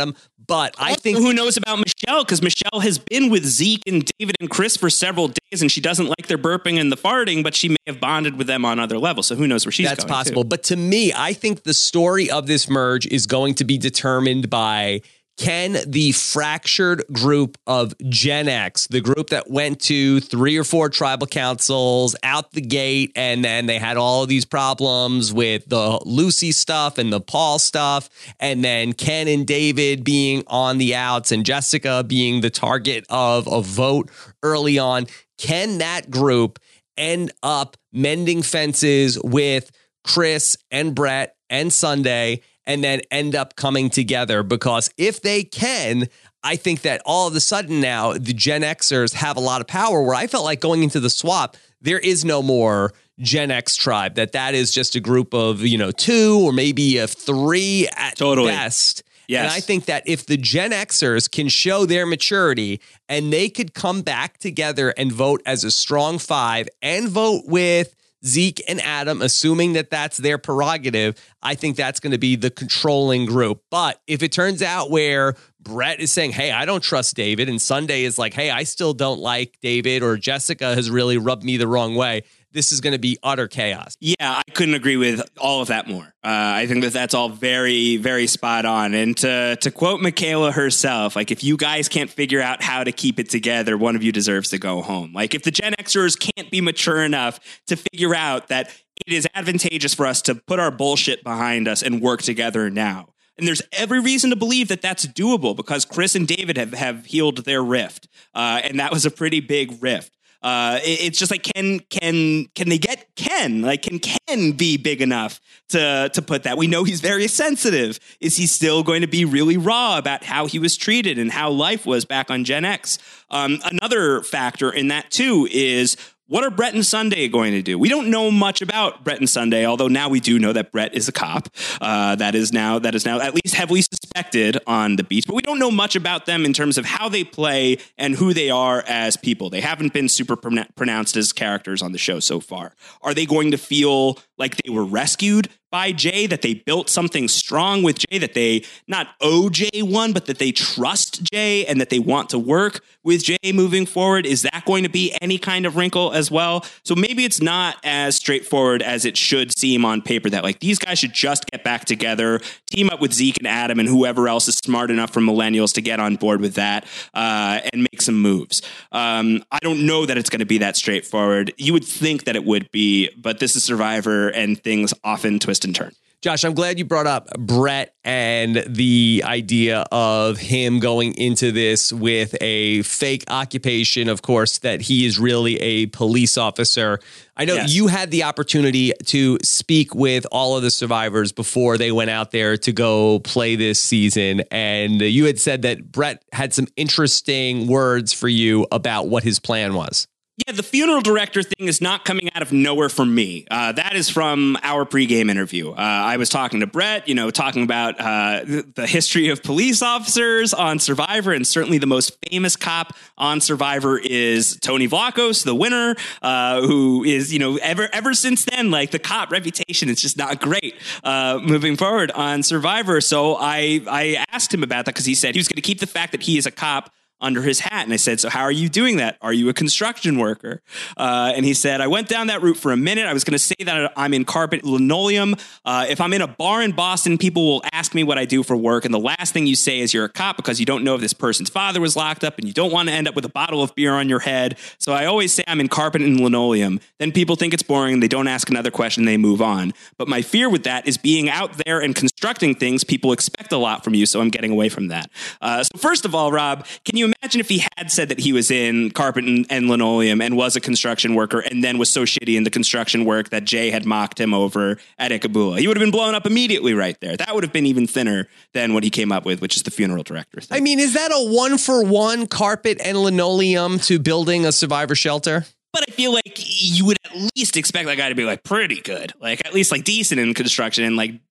But I also, think who knows about Michelle? Because Michelle has been with Zeke and David and Chris for several days, and she doesn't like their burping and the farting, but she may have bonded with them on other levels. So who knows where she's that's going. That's possible. Too. But to me, I think the story of this merge is going to be determined by, can the fractured group of Gen X, the group that went to three or four tribal councils out the gate, and then they had all of these problems with the Lucy stuff and the Paul stuff, and then Ken and David being on the outs and Jessica being the target of a vote early on, can that group end up mending fences with Chris and Brett and Sunday and then end up coming together? Because if they can, I think that all of a sudden now the Gen Xers have a lot of power, where I felt like going into the swap, there is no more Gen X tribe, that that is just a group of, you know, two or maybe a three at totally. best. Yes. And I think that if the Gen Xers can show their maturity and they could come back together and vote as a strong five and vote with Zeke and Adam, assuming that that's their prerogative, I think that's going to be the controlling group. But if it turns out where Brett is saying, hey, I don't trust David, and Sunday is like, hey, I still don't like David, or Jessica has really rubbed me the wrong way, this is going to be utter chaos. Yeah, I couldn't agree with all of that more. Uh, I think that that's all very, very spot on. And to, to quote Michaela herself, like, if you guys can't figure out how to keep it together, one of you deserves to go home. Like, if the Gen Xers can't be mature enough to figure out that it is advantageous for us to put our bullshit behind us and work together now. And there's every reason to believe that that's doable, because Chris and David have, have healed their rift. Uh, and that was a pretty big rift. Uh, it, it's just like, can can can they get Ken? Like, can Ken be big enough to to put that? We know he's very sensitive. Is he still going to be really raw about how he was treated and how life was back on Gen X? Um, another factor in that, too, is, what are Brett and Sunday going to do? We don't know much about Brett and Sunday, although now we do know that Brett is a cop. Uh, that is now that is now at least heavily suspected on the beach. But we don't know much about them in terms of how they play and who they are as people. They haven't been super pron- pronounced as characters on the show so far. Are they going to feel like they were rescued by Jay, that they built something strong with Jay, that they not owe Jay one, but that they trust Jay and that they want to work with Jay moving forward? Is that going to be any kind of wrinkle as well? So maybe it's not as straightforward as it should seem on paper, that like these guys should just get back together, team up with Zeke and Adam and whoever else is smart enough from Millennials to get on board with that uh, and make some moves. Um, I don't know that it's going to be that straightforward. You would think that it would be, but this is Survivor and things often twist and turn. Josh, I'm glad you brought up Brett and the idea of him going into this with a fake occupation, of course, that he is really a police officer. I know Yes. you had the opportunity to speak with all of the survivors before they went out there to go play this season. And you had said that Brett had some interesting words for you about what his plan was. Yeah, the funeral director thing is not coming out of nowhere from me. Uh, that is from our pregame interview. Uh, I was talking to Brett, you know, talking about uh, the, the history of police officers on Survivor, and certainly the most famous cop on Survivor is Tony Vlachos, the winner, uh, who is, you know, ever ever since then, like the cop reputation is just not great uh, moving forward on Survivor. So I I asked him about that because he said he was going to keep the fact that he is a cop under his hat. And I said, so how are you doing that? Are you a construction worker? Uh, and he said, I went down that route for a minute. I was going to say that I'm in carpet linoleum. Uh, if I'm in a bar in Boston, people will ask me what I do for work. And the last thing you say is you're a cop because you don't know if this person's father was locked up and you don't want to end up with a bottle of beer on your head. So I always say I'm in carpet and linoleum. Then people think it's boring. They don't ask another question. They move on. But my fear with that is being out there and constructing things. People expect a lot from you. So I'm getting away from that. Uh, so first of all, Rob, can you imagine if he had said that he was in carpet and, and linoleum and was a construction worker and then was so shitty in the construction work that Jay had mocked him over at Ikabula? He would have been blown up immediately right there. That would have been even thinner than what he came up with, which is the funeral director thing. I mean, is that a one for one carpet and linoleum to building a survivor shelter? But I feel like you would at least expect that guy to be like pretty good, like at least like decent in construction and like,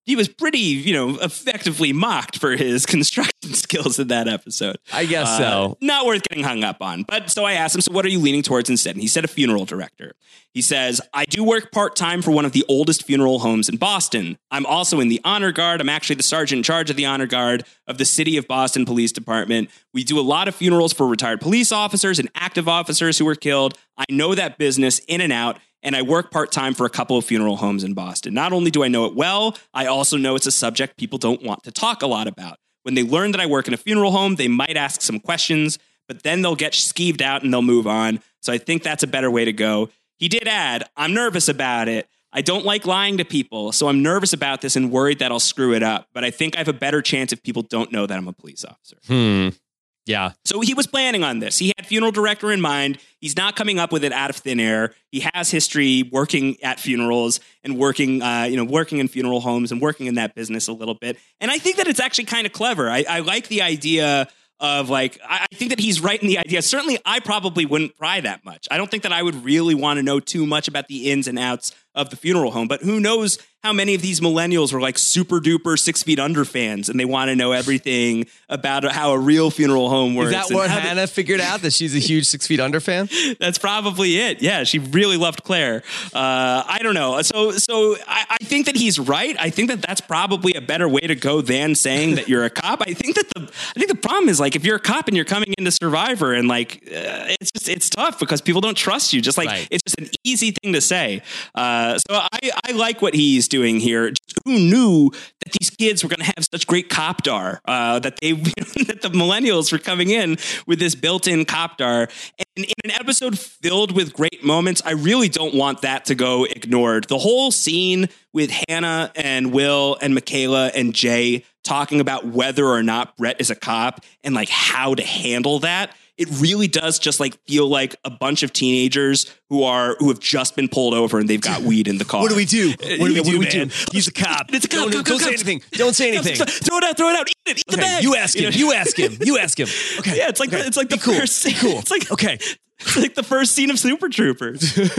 he was pretty, you know, effectively mocked for his construction skills in that episode. I guess uh, so. Not worth getting hung up on. But so I asked him, so what are you leaning towards instead? And he said a funeral director. He says, I do work part-time for one of the oldest funeral homes in Boston. I'm also in the honor guard. I'm actually the sergeant in charge of the honor guard of the City of Boston Police Department. We do a lot of funerals for retired police officers and active officers who were killed. I know that business in and out, and I work part-time for a couple of funeral homes in Boston. Not only do I know it well, I also know it's a subject people don't want to talk a lot about. When they learn that I work in a funeral home, they might ask some questions, but then they'll get skeeved out and they'll move on. So I think that's a better way to go. He did add, I'm nervous about it. I don't like lying to people, so I'm nervous about this and worried that I'll screw it up. But I think I have a better chance if people don't know that I'm a police officer. Hmm. Yeah. So he was planning on this. He had funeral director in mind. He's not coming up with it out of thin air. He has history working at funerals and working, uh, you know, working in funeral homes and working in that business a little bit. And I think that it's actually kind of clever. I, I like the idea of like, I think that he's right in the idea. Certainly, I probably wouldn't pry that much. I don't think that I would really want to know too much about the ins and outs of the funeral home. But who knows how many of these millennials were like super duper Six Feet Under fans and they want to know everything about how a real funeral home works. Is that what Hannah they- figured out, that she's a huge Six Feet Under fan? That's probably it. Yeah, she really loved Claire. Uh, I don't know. So, so I, I think that he's right. I think that that's probably a better way to go than saying that you're a cop. I think that the I think the problem is like if you're a cop and you're coming into Survivor and like uh, it's just it's tough because people don't trust you. Just like right. It's just an easy thing to say. Uh, so I, I like what he's doing here. Just who knew that these kids were going to have such great copdar? Uh, that they that the millennials were coming in with this built-in copdar. And in an episode filled with great moments, I really don't want that to go ignored. The whole scene with Hannah and Will and Michaela and Jay talking about whether or not Brett is a cop and like how to handle that. It really does just like feel like a bunch of teenagers who are who have just been pulled over and they've got weed in the car. What do we do? What do we, Yeah, do, we man? do? He's a cop. It's a cop. Don't, cop, don't cop, say cop. anything. Don't say anything. Throw it out. Throw it out. Eat it. Eat the Okay, bag. you ask him. know? You ask him. You ask him. Okay. Yeah, it's like okay. the, it's like Be the cool. first scene. Be cool. It's like okay. It's like the first scene of Super Troopers. Do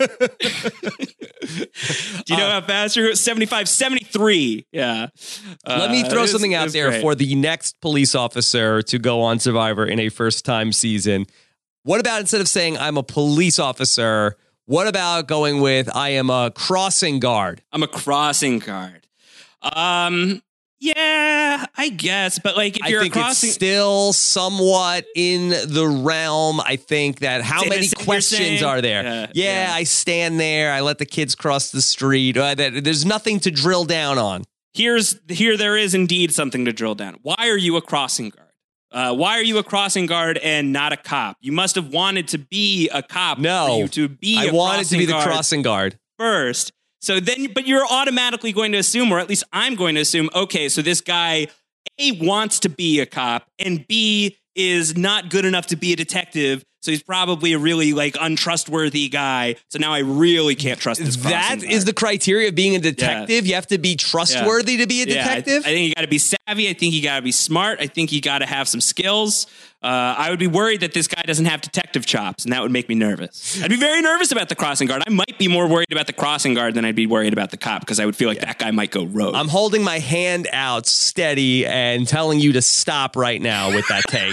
you know how fast you're? seventy-five, seventy-three. Yeah. Uh, Let me throw it was- something it out was there great. for the next police officer to go on Survivor in a first-time season. What about instead of saying I'm a police officer, what about going with I am a crossing guard? I'm a crossing guard. Um, yeah, I guess. But like, if I you're think a crossing, it's still somewhat in the realm. I think that how Say many this, you're questions saying? are there? Yeah, Yeah, yeah. I stand there. I let the kids cross the street. Uh, that, there's nothing to drill down on. here's here there is indeed something to drill down. Why are you a crossing guard? Uh, why are you a crossing guard and not a cop? You must have wanted to be a cop. No, for you to be. I a wanted to be the guard crossing guard. first. So then, but you're automatically going to assume, or at least I'm going to assume, okay, so this guy A wants to be a cop and B is not good enough to be a detective. So he's probably a really like untrustworthy guy. So now I really can't trust this. That crossing is guard. the criteria of being a detective. You have to be trustworthy to be a Yeah, I- detective. I, think you got to be savvy. I think you got to be smart. I think you got to have some skills. Uh, I would be worried that this guy doesn't have detective chops, and that would make me nervous. I'd be very nervous about the crossing guard. I might be more worried about the crossing guard than I'd be worried about the cop because I would feel like that guy might go rogue. I'm holding my hand out steady and telling you to stop right now with that take.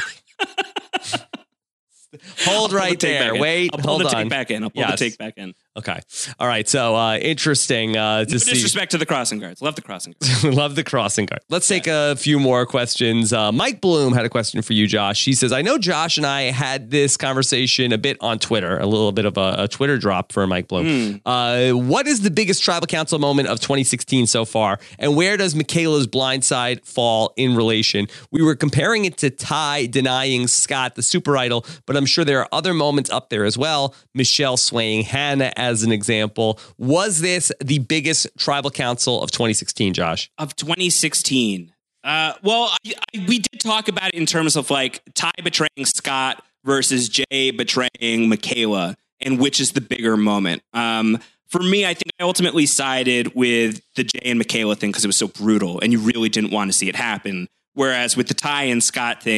Hold I'll pull right the tape there. back in. Wait, I'll pull hold the on. tape back in. I'll pull Yes. the tape back in. Okay. All right. So uh, interesting uh, to No see. disrespect to the crossing guards. Love the crossing guards. Love the crossing guard. Let's take a few more questions. Uh, Mike Bloom had a question for you, Josh. He says, I know Josh and I had this conversation a bit on Twitter, a little bit of a, a Twitter drop for Mike Bloom. Mm. Uh, what is the biggest tribal council moment of twenty sixteen so far? And where does Michaela's blind side fall in relation? We were comparing it to Ty denying Scott the super idol, but I'm sure there are other moments up there as well. Michelle swaying Hannah as an example. Was this the biggest tribal council of twenty sixteen, Josh? Of twenty sixteen. Uh, well, I, I, we did talk about it in terms of like Ty betraying Scott versus Jay betraying Michaela, and which is the bigger moment. Um, for me, I think I ultimately sided with the Jay and Michaela thing because it was so brutal, and you really didn't want to see it happen. Whereas with the Ty and Scott thing,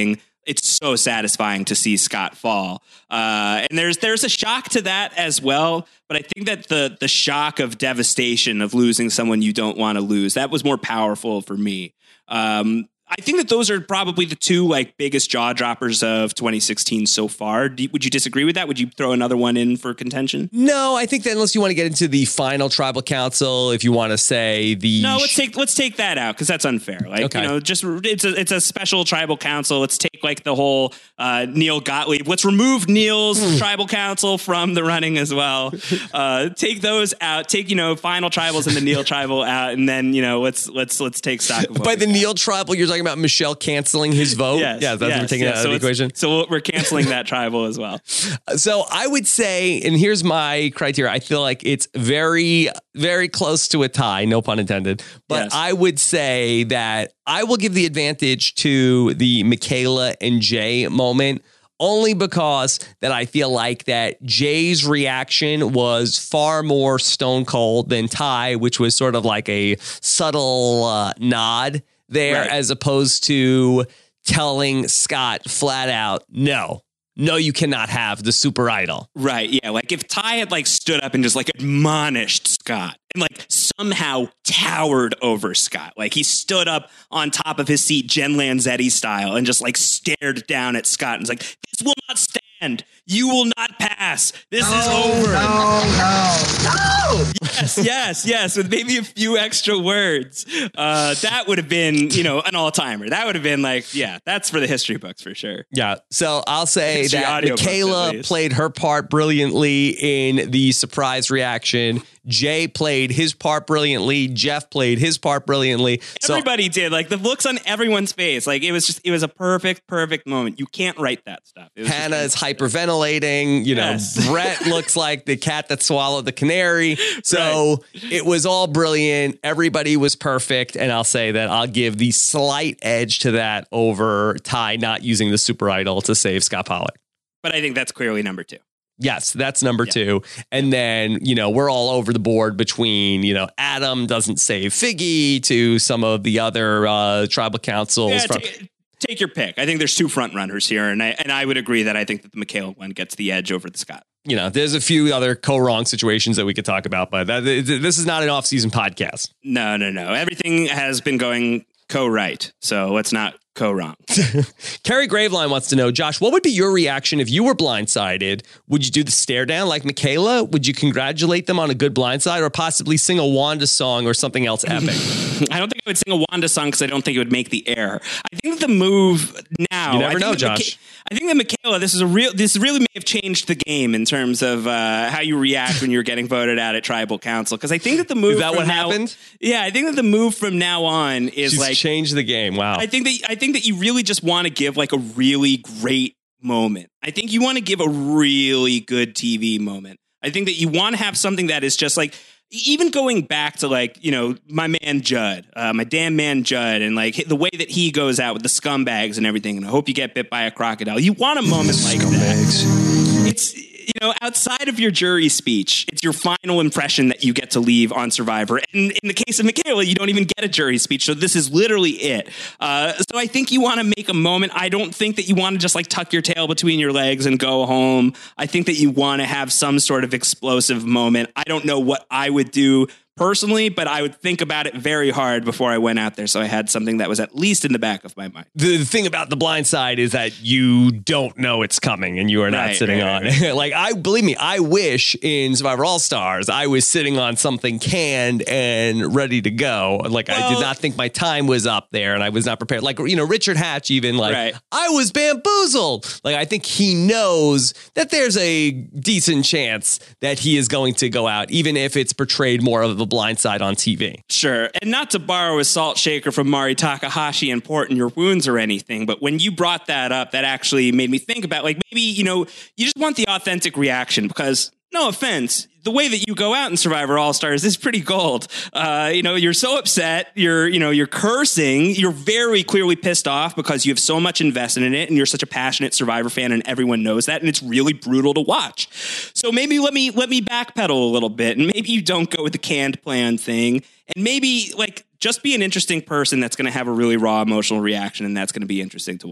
it's so satisfying to see Scott fall. Uh, and there's there's a shock to that as well. But I think that the the shock of devastation of losing someone you don't want to lose, that was more powerful for me. Um, I think that those are probably the two like biggest jaw droppers of twenty sixteen so far. Do, would you disagree with that? Would you throw another one in for contention? No, I think that unless you want to get into the final tribal council, if you want to say the no, let's take let's take that out because that's unfair. Like okay. you know, just it's a it's a special tribal council. Let's take like the whole uh, Neil Gottlieb. Let's remove Neil's tribal council from the running as well. Uh, take those out. Take you know final tribals and the Neil tribal out, and then you know let's let's let's take stock of what by the Neil tribal. You're talking about Michelle canceling his vote. Yes, yeah, that's yes, what we're taking yes. out so of the equation. So we're canceling that tribal as well. So I would say, and here's my criteria. I feel like it's very, very close to a tie, no pun intended. But yes. I would say that I will give the advantage to the Michaela and Jay moment. Only because that I feel like that Jay's reaction was far more stone cold than Ty, which was sort of like a subtle uh, nod there, right. as opposed to telling Scott flat out, no, no, you cannot have the super idol. Right. Yeah. Like if Ty had like stood up and just like admonished Scott and like somehow towered over Scott, like he stood up on top of his seat, Jen Lanzetti style, and just like stared down at Scott and was like, this will not stand. You will not pass. This no, is over. No, no, no. Yes, yes, yes. With maybe a few extra words. Uh, that would have been, you know, an all-timer. That would have been like, yeah, that's for the history books for sure. Yeah. So I'll say history that Michaela books, played her part brilliantly in the surprise reaction. Jay played his part brilliantly. Jeff played his part brilliantly. Everybody so, did. Like the looks on everyone's face. Like it was just, it was a perfect, perfect moment. You can't write that stuff. Hannah is hyperventilating. You know, yes. Brett looks like the cat that swallowed the canary. So right. It was all brilliant. Everybody was perfect. And I'll say that I'll give the slight edge to that over Ty not using the super idol to save Scott Pollock. But I think that's clearly number two. Yes, that's number yeah. two. And then, you know, we're all over the board between, you know, Adam doesn't save Figgy to some of the other uh, tribal councils. Yeah, from- take, take your pick. I think there's two front runners here. And I, and I would agree that I think that the Michaela one gets the edge over the Scott. You know, there's a few other co-wrong situations that we could talk about, but that, this is not an off-season podcast. No, no, no. Everything has been going co-right. So let's not co-wrong. Carrie Graveline wants to know, Josh, what would be your reaction if you were blindsided? Would you do the stare down like Michaela? Would you congratulate them on a good blindside or possibly sing a Wanda song or something else epic? I don't think I would sing a Wanda song because I don't think it would make the air. I think the move now. You never I know, think Josh. Micha- I think that Michaela, this is a real. This really may have changed the game in terms of uh, how you react when you're getting voted out at tribal council. Because I think that the move. Is that what now, happened? Yeah, I think that the move from now on is She's like changed the game. Wow. I think that I think that you really just want to give like a really great moment. I think you want to give a really good T V moment. I think that you want to have something that is just like. Even going back to like, you know, my man Judd, uh, my damn man Judd, and like the way that he goes out with the scumbags and everything. And I hope you get bit by a crocodile. You want a moment like Scumbags. that. It's, you know, outside of your jury speech, it's your final impression that you get to leave on Survivor. And in the case of Michaela, you don't even get a jury speech. So this is literally it. Uh, so I think you want to make a moment. I don't think that you want to just like tuck your tail between your legs and go home. I think that you want to have some sort of explosive moment. I don't know what I would do personally, but I would think about it very hard before I went out there. So I had something that was at least in the back of my mind. The, the thing about the blind side is that you don't know it's coming and you are not Right, sitting right, on right. it. Like, I believe me, I wish in Survivor All Stars, I was sitting on something canned and ready to go. Like, I did Well- not think my time was up there and I was not prepared. Like, you know, Richard Hatch, even like, Right. I was bamboozled. Like, I think he knows that there's a decent chance that he is going to go out, even if it's portrayed more of a blind side on T V. Sure. And not to borrow a salt shaker from Mari Takahashi and port in your wounds or anything, but when you brought that up, that actually made me think about like maybe, you know, you just want the authentic reaction because no offense, the way that you go out in Survivor All Stars is pretty gold. Uh, you know, you're so upset, you're, you know, you're cursing, you're very clearly pissed off because you have so much invested in it and you're such a passionate Survivor fan and everyone knows that and it's really brutal to watch. So maybe let me let me backpedal a little bit and maybe you don't go with the canned plan thing and maybe like just be an interesting person that's going to have a really raw emotional reaction and that's going to be interesting to watch.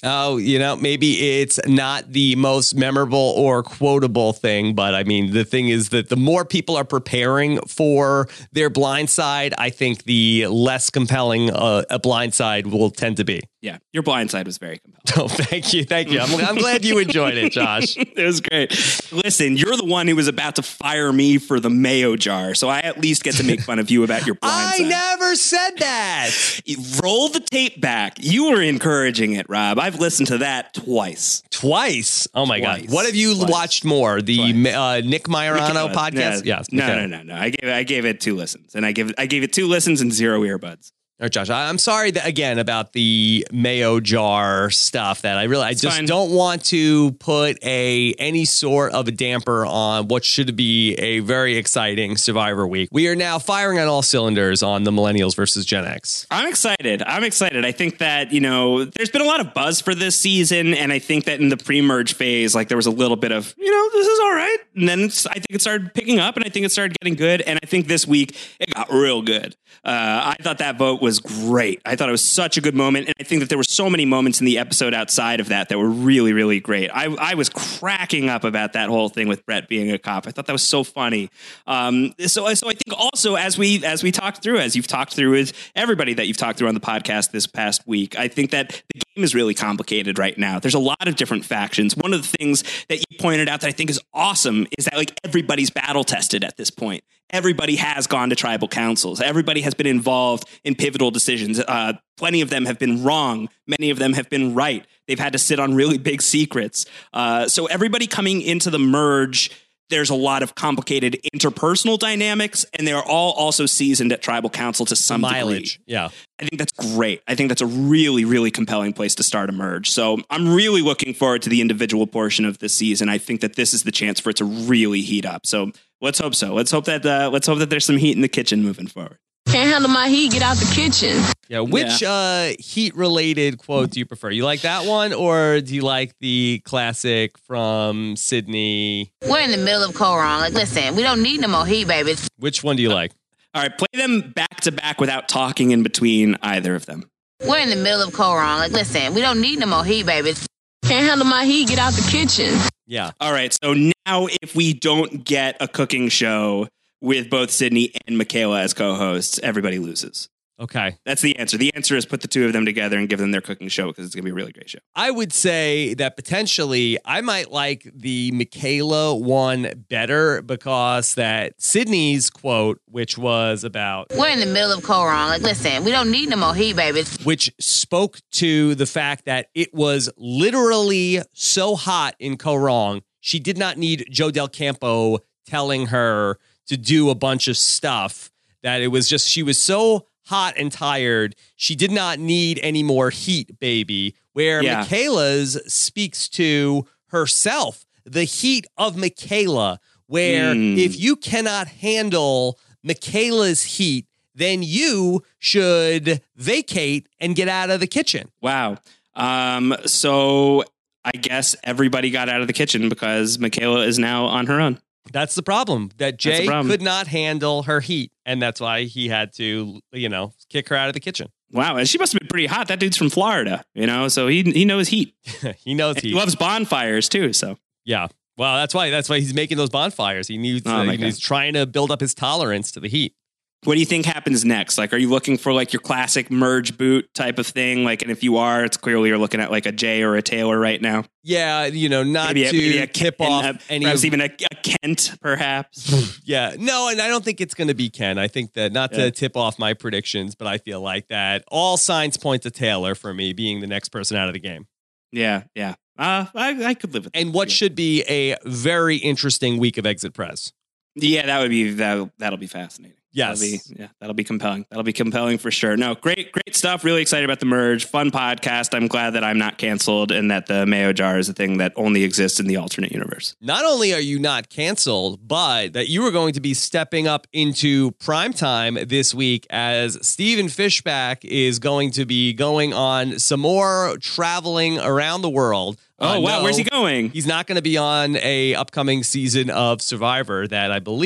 Oh, you know, maybe it's not the most memorable or quotable thing, but I mean, the thing is that the more people are preparing for their blindside, I think the less compelling uh, a blindside will tend to be. Yeah, your blindside was very compelling. Oh, thank you. Thank you. I'm, I'm glad you enjoyed it, Josh. It was great. Listen, you're the one who was about to fire me for the mayo jar, so I at least get to make fun of you about your blindside. I never said that. Roll the tape back. You were encouraging it, Rob. I've listened to that twice. Twice. Oh, my Twice. God. What have you Twice. watched more? The uh, Nick Majorano Michaela. podcast? No, Yes. No, Michaela. no, no, no. I gave I gave it two listens, and I give I gave it two listens and zero earbuds. All right, Josh, I- I'm sorry that, again, about the mayo jar stuff that I really, I It's just fine. don't want to put a any sort of a damper on what should be a very exciting Survivor week. We are now firing on all cylinders on the Millennials versus Gen X. I'm excited. I'm excited. I think that, you know, there's been a lot of buzz for this season. And I think that in the pre-merge phase, like there was a little bit of, you know, this is all right. And then it's, I think it started picking up and I think it started getting good. And I think this week it got real good. Uh, I thought that vote was great. I thought it was such a good moment. And I think that there were so many moments in the episode outside of that that were really, really great. I, I was cracking up about that whole thing with Brett being a cop. I thought that was so funny. Um, so, so I think also as we, as we talked through, as you've talked through with everybody that you've talked through on the podcast this past week, I think that the game is really complicated right now. There's a lot of different factions. One of the things that you pointed out that I think is awesome is that like everybody's battle tested at this point. Everybody has gone to tribal councils. Everybody has been involved in pivotal decisions. Uh, plenty of them have been wrong. Many of them have been right. They've had to sit on really big secrets. Uh, so everybody coming into the merge, there's a lot of complicated interpersonal dynamics, and they're all also seasoned at tribal council to some Mileage. degree. Yeah. I think that's great. I think that's a really, really compelling place to start a merge. So I'm really looking forward to the individual portion of this season. I think that this is the chance for it to really heat up. So let's hope so. Let's hope that uh, let's hope that there's some heat in the kitchen moving forward. Can't handle my heat, get out the kitchen. Yeah. Which uh, heat-related quote do you prefer? You like that one, or do you like the classic from Sydney? We're in the middle of Korong. Like, listen, we don't need no more heat, baby. Which one do you like? All right, play them back to back without talking in between either of them. We're in the middle of Korong. Like, listen, we don't need no more heat, baby. Can't handle my heat, get out the kitchen. Yeah. All right, so now if we don't get a cooking show with both Sydney and Michaela as co-hosts, everybody loses. Okay. That's the answer. The answer is put the two of them together and give them their cooking show because it's going to be a really great show. I would say that potentially I might like the Michaela one better because that Sydney's quote, which was about, We're in the middle of Korong. Like, listen, we don't need no more heat, baby. which spoke to the fact that it was literally so hot in Korong, she did not need Joe Del Campo telling her to do a bunch of stuff, that it was just, she was so hot and tired, she did not need any more heat, baby. Where Yeah. Michaela's speaks to herself, the heat of Michaela, where Mm. if you cannot handle Michaela's heat, then you should vacate and get out of the kitchen. Wow. Um, so I guess everybody got out of the kitchen because Michaela is now on her own. That's the problem, that That's the Jay problem. could not handle her heat. And that's why he had to, you know, kick her out of the kitchen. Wow, and she must have been pretty hot. That dude's from Florida, you know, so he he knows heat. He knows And heat. he loves bonfires too. So Yeah. Well, that's why that's why he's making those bonfires. He needs Oh, uh, my he's God. trying to build up his tolerance to the heat. what do you think happens next? Like, are you looking for like your classic merge boot type of thing? Like, and if you are, it's clearly you're looking at like a Jay or a Taylor right now. Yeah, you know, not Maybe a, to maybe a tip Ken, off uh, any perhaps of, even a, a Kent, perhaps. Yeah, no, and I don't think it's going to be Ken. I think that not Yeah. to tip off my predictions, but I feel like that all signs point to Taylor for me being the next person out of the game. yeah, yeah. Uh, I, I could live with that. And what yeah. should be a very interesting week of Exit Press. Yeah, that would be that. That'll be fascinating. Yes. That'll be, yeah, that'll be compelling. That'll be compelling for sure. No, great, great stuff. Really excited about the merge. Fun podcast. I'm glad that I'm not canceled and that the mayo jar is a thing that only exists in the alternate universe. Not only are you not canceled, but that you are going to be stepping up into primetime this week as Stephen Fishback is going to be going on some more traveling around the world. Oh, Uh, wow. no, Where's he going? He's not going to be on a upcoming season of Survivor that I believe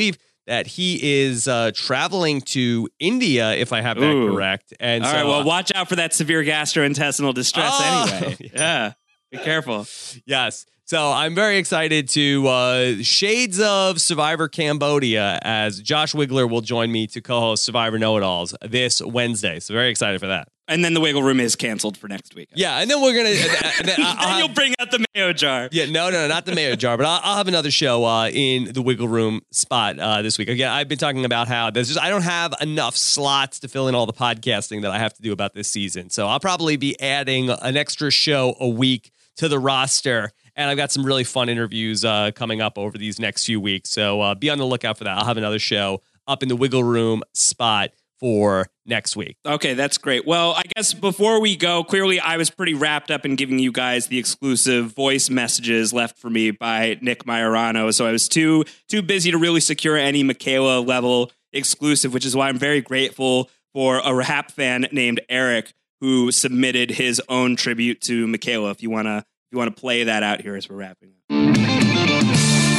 that he is uh, traveling to India, if I have that Ooh. correct. And All so, right, well, uh, watch out for that severe gastrointestinal distress Oh, anyway. yeah. Yeah, be careful. yes. So I'm very excited to uh, Shades of Survivor Cambodia, as Josh Wigler will join me to co-host Survivor Know-It-Alls this Wednesday. So very excited for that. And then the Wiggle Room is canceled for next week. Yeah, and then we're gonna. And then I'll then have- you'll bring out the mayo jar. Yeah, no, no, not the mayo jar, but I'll, I'll have another show uh, in the Wiggle Room spot uh, this week. Again, I've been talking about how there's just I don't have enough slots to fill in all the podcasting that I have to do about this season. So I'll probably be adding an extra show a week to the roster, and I've got some really fun interviews uh, coming up over these next few weeks. So uh, be on the lookout for that. I'll have another show up in the Wiggle Room spot for next week. Okay, that's great. Well, I guess before we go, clearly I was pretty wrapped up in giving you guys the exclusive voice messages left for me by Nick Majorano. So I was too too busy to really secure any Michaela level exclusive, which is why I'm very grateful for a rap fan named Eric who submitted his own tribute to Michaela. If you wanna if you wanna play that out here as we're wrapping up.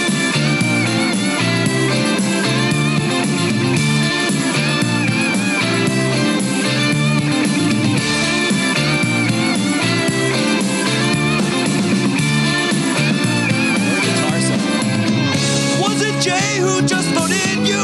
Was it Jay who just voted you?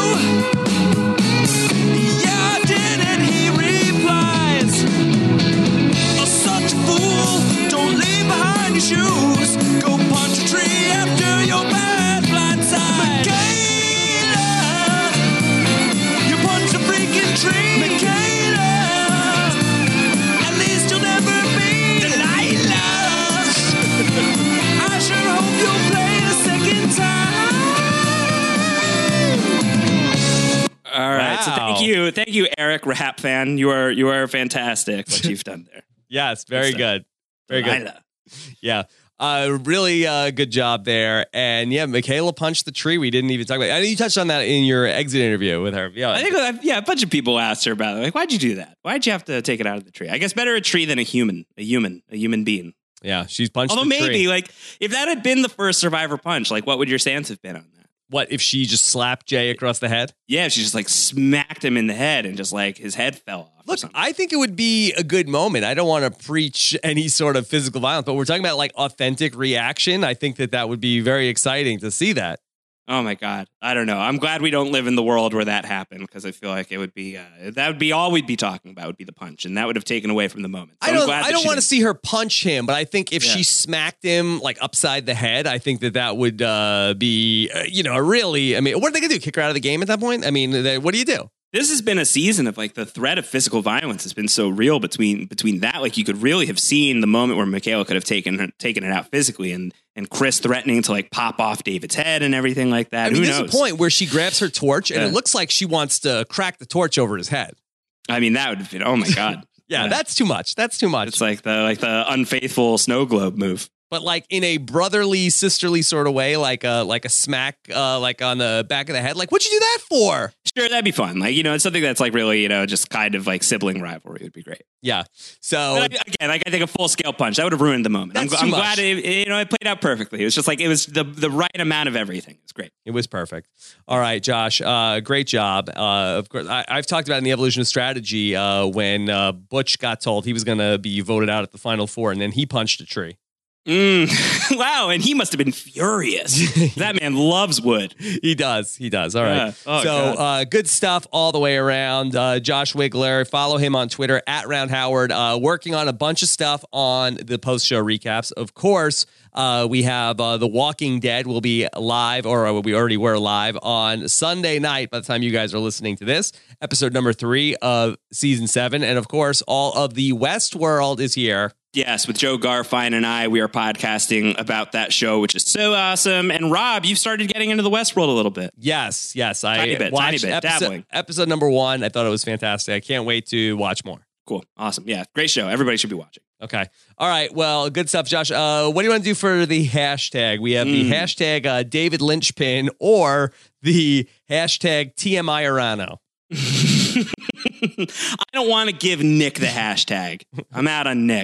Yeah, I did, and he replies, "Oh, such a fool, don't leave behind your shoes. Go punch a tree after your bad blind side." Michaela, you punched a freaking tree. Michaela, at least you'll never be Delilah. I sure hope you'll play a second time. All right. So Wow. thank you. Thank you, Eric, rap fan. You are you are fantastic what you've done there. Yes, very Good good. Very good. Delilah. Yeah. Uh, really uh, good job there. And yeah, Michaela punched the tree. We didn't even talk about it. I know you touched on that in your exit interview with her. Yeah. I think, uh, yeah, a bunch of people asked her about it. Like, why'd you do that? Why'd you have to take it out of the tree? I guess better a tree than a human, a human, a human being. yeah, she's punched Although the tree. maybe, like, if that had been the first Survivor punch, like, what would your stance have been on that? What if she just slapped Jay across the head? Yeah, if she just like smacked him in the head and just like his head fell off. or Look, something. I think it would be a good moment. I don't want to preach any sort of physical violence, but we're talking about like authentic reaction. I think that that would be very exciting to see that. Oh my God. I don't know. I'm glad we don't live in the world where that happened because I feel like it would be, uh, that would be all we'd be talking about would be the punch. And that would have taken away from the moment. So I I'm don't. glad I that don't she want to didn't. see her punch him, but I think if Yeah. she smacked him like upside the head, I think that that would uh, be, uh, you know, really. I mean, what are they gonna do? Kick her out of the game at that point? I mean, they, what do you do? This has been a season of like the threat of physical violence has been so real between between that. Like you could really have seen the moment where Michaela could have taken her, taken it out physically and and Chris threatening to like pop off David's head and everything like that. I mean, Who there's knows? a point where she grabs her torch and Yeah. it looks like she wants to crack the torch over his head. I mean, that would have been, oh my God. Yeah, Yeah. that's too much. That's too much. It's like the like the unfaithful snow globe move. but like in a brotherly, sisterly sort of way, like a like a smack, uh, like on the back of the head. Like, what'd you do that for? Sure, that'd be fun. Like, you know, it's something that's like really, you know, just kind of like sibling rivalry would be great. Yeah. So But again, like I think a full scale punch that would have ruined the moment. I'm, That's I'm too glad much. it, you know, it played out perfectly. It was just like it was the the right amount of everything. It was great. it was perfect. All right, Josh. Uh, great job. Uh, of course, I, I've talked about in the evolution of strategy uh, when uh, Butch got told he was going to be voted out at the final four, and then he punched a tree. Mm. Wow, and he must have been furious. That man loves wood. He does. He does. All right. Yeah. Oh, so God. uh, good stuff all the way around. Uh, Josh Wigler. Follow him on Twitter at Round Howard. Uh, working on a bunch of stuff on the post show recaps. Of course, uh, we have uh, The Walking Dead will be live, or we already were live on Sunday night by the time you guys are listening to this. Episode number three of season seven. And of course, all of the Westworld is here. Yes, with Joe Garfine and I, we are podcasting about that show, which is so awesome. And Rob, you've started getting into the Westworld a little bit. Yes, yes. I Tiny bit, watched tiny bit, episode, dabbling. episode number one. I thought it was fantastic. I can't wait to watch more. Cool. Awesome. Yeah, great show. Everybody should be watching. Okay. All right. Well, good stuff, Josh. Uh, what do you want to do for the hashtag? We have the Mm. hashtag uh, David Lynchpin or the hashtag T M I Arano. I don't want to give Nick the hashtag. I'm out on Nick.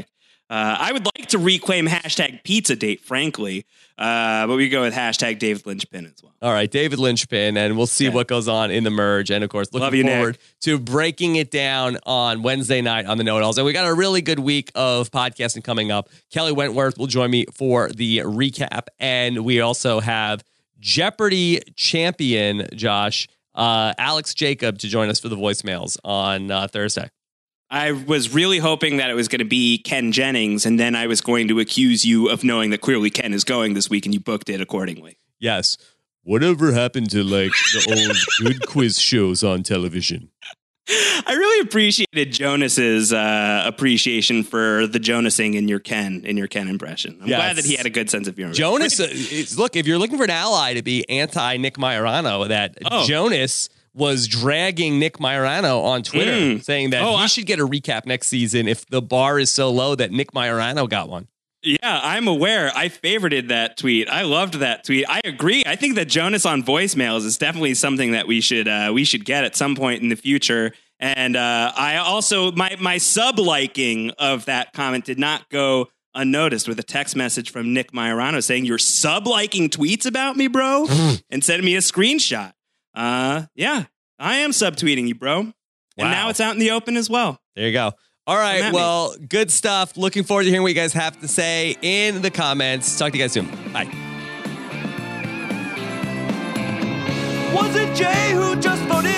Uh, I would like to reclaim hashtag Pizzadate, frankly, uh, but we go with hashtag David Lynchpin as well. All right, David Lynchpin, and we'll see Okay. what goes on in the merge. And, of course, looking Love you, forward Nick. to breaking it down on Wednesday night on the Know-It-Alls. And we got a really good week of podcasting coming up. Kelly Wentworth will join me for the recap. And we also have Jeopardy champion, Josh, uh, Alex Jacob, to join us for the voicemails on uh, Thursday. I was really hoping that it was going to be Ken Jennings, and then I was going to accuse you of knowing that clearly Ken is going this week, and you booked it accordingly. Yes. Whatever happened to, like, the old good quiz shows on television? I really appreciated Jonas's uh, appreciation for the Jonasing in your Ken in your Ken impression. I'm Yes. glad that he had a good sense of humor. Jonas, uh, is- look, if you're looking for an ally to be anti-Nick Majorano, that Oh. Jonas was dragging Nick Majorano on Twitter, Mm. saying that Oh, he I- should get a recap next season if the bar is so low that Nick Majorano got one. Yeah, I'm aware. I favorited that tweet. I loved that tweet. I agree. I think that Jonas on voicemails is definitely something that we should uh, we should get at some point in the future. And uh, I also my my sub liking of that comment did not go unnoticed with a text message from Nick Majorano saying you're sub liking tweets about me, bro, and sending me a screenshot. Uh, yeah, I am subtweeting you, bro. And Wow. now it's out in the open as well. There you go. All Come right, at me. well, good stuff. Looking forward to hearing what you guys have to say in the comments. Talk to you guys soon. Bye. Was it Jay who just voted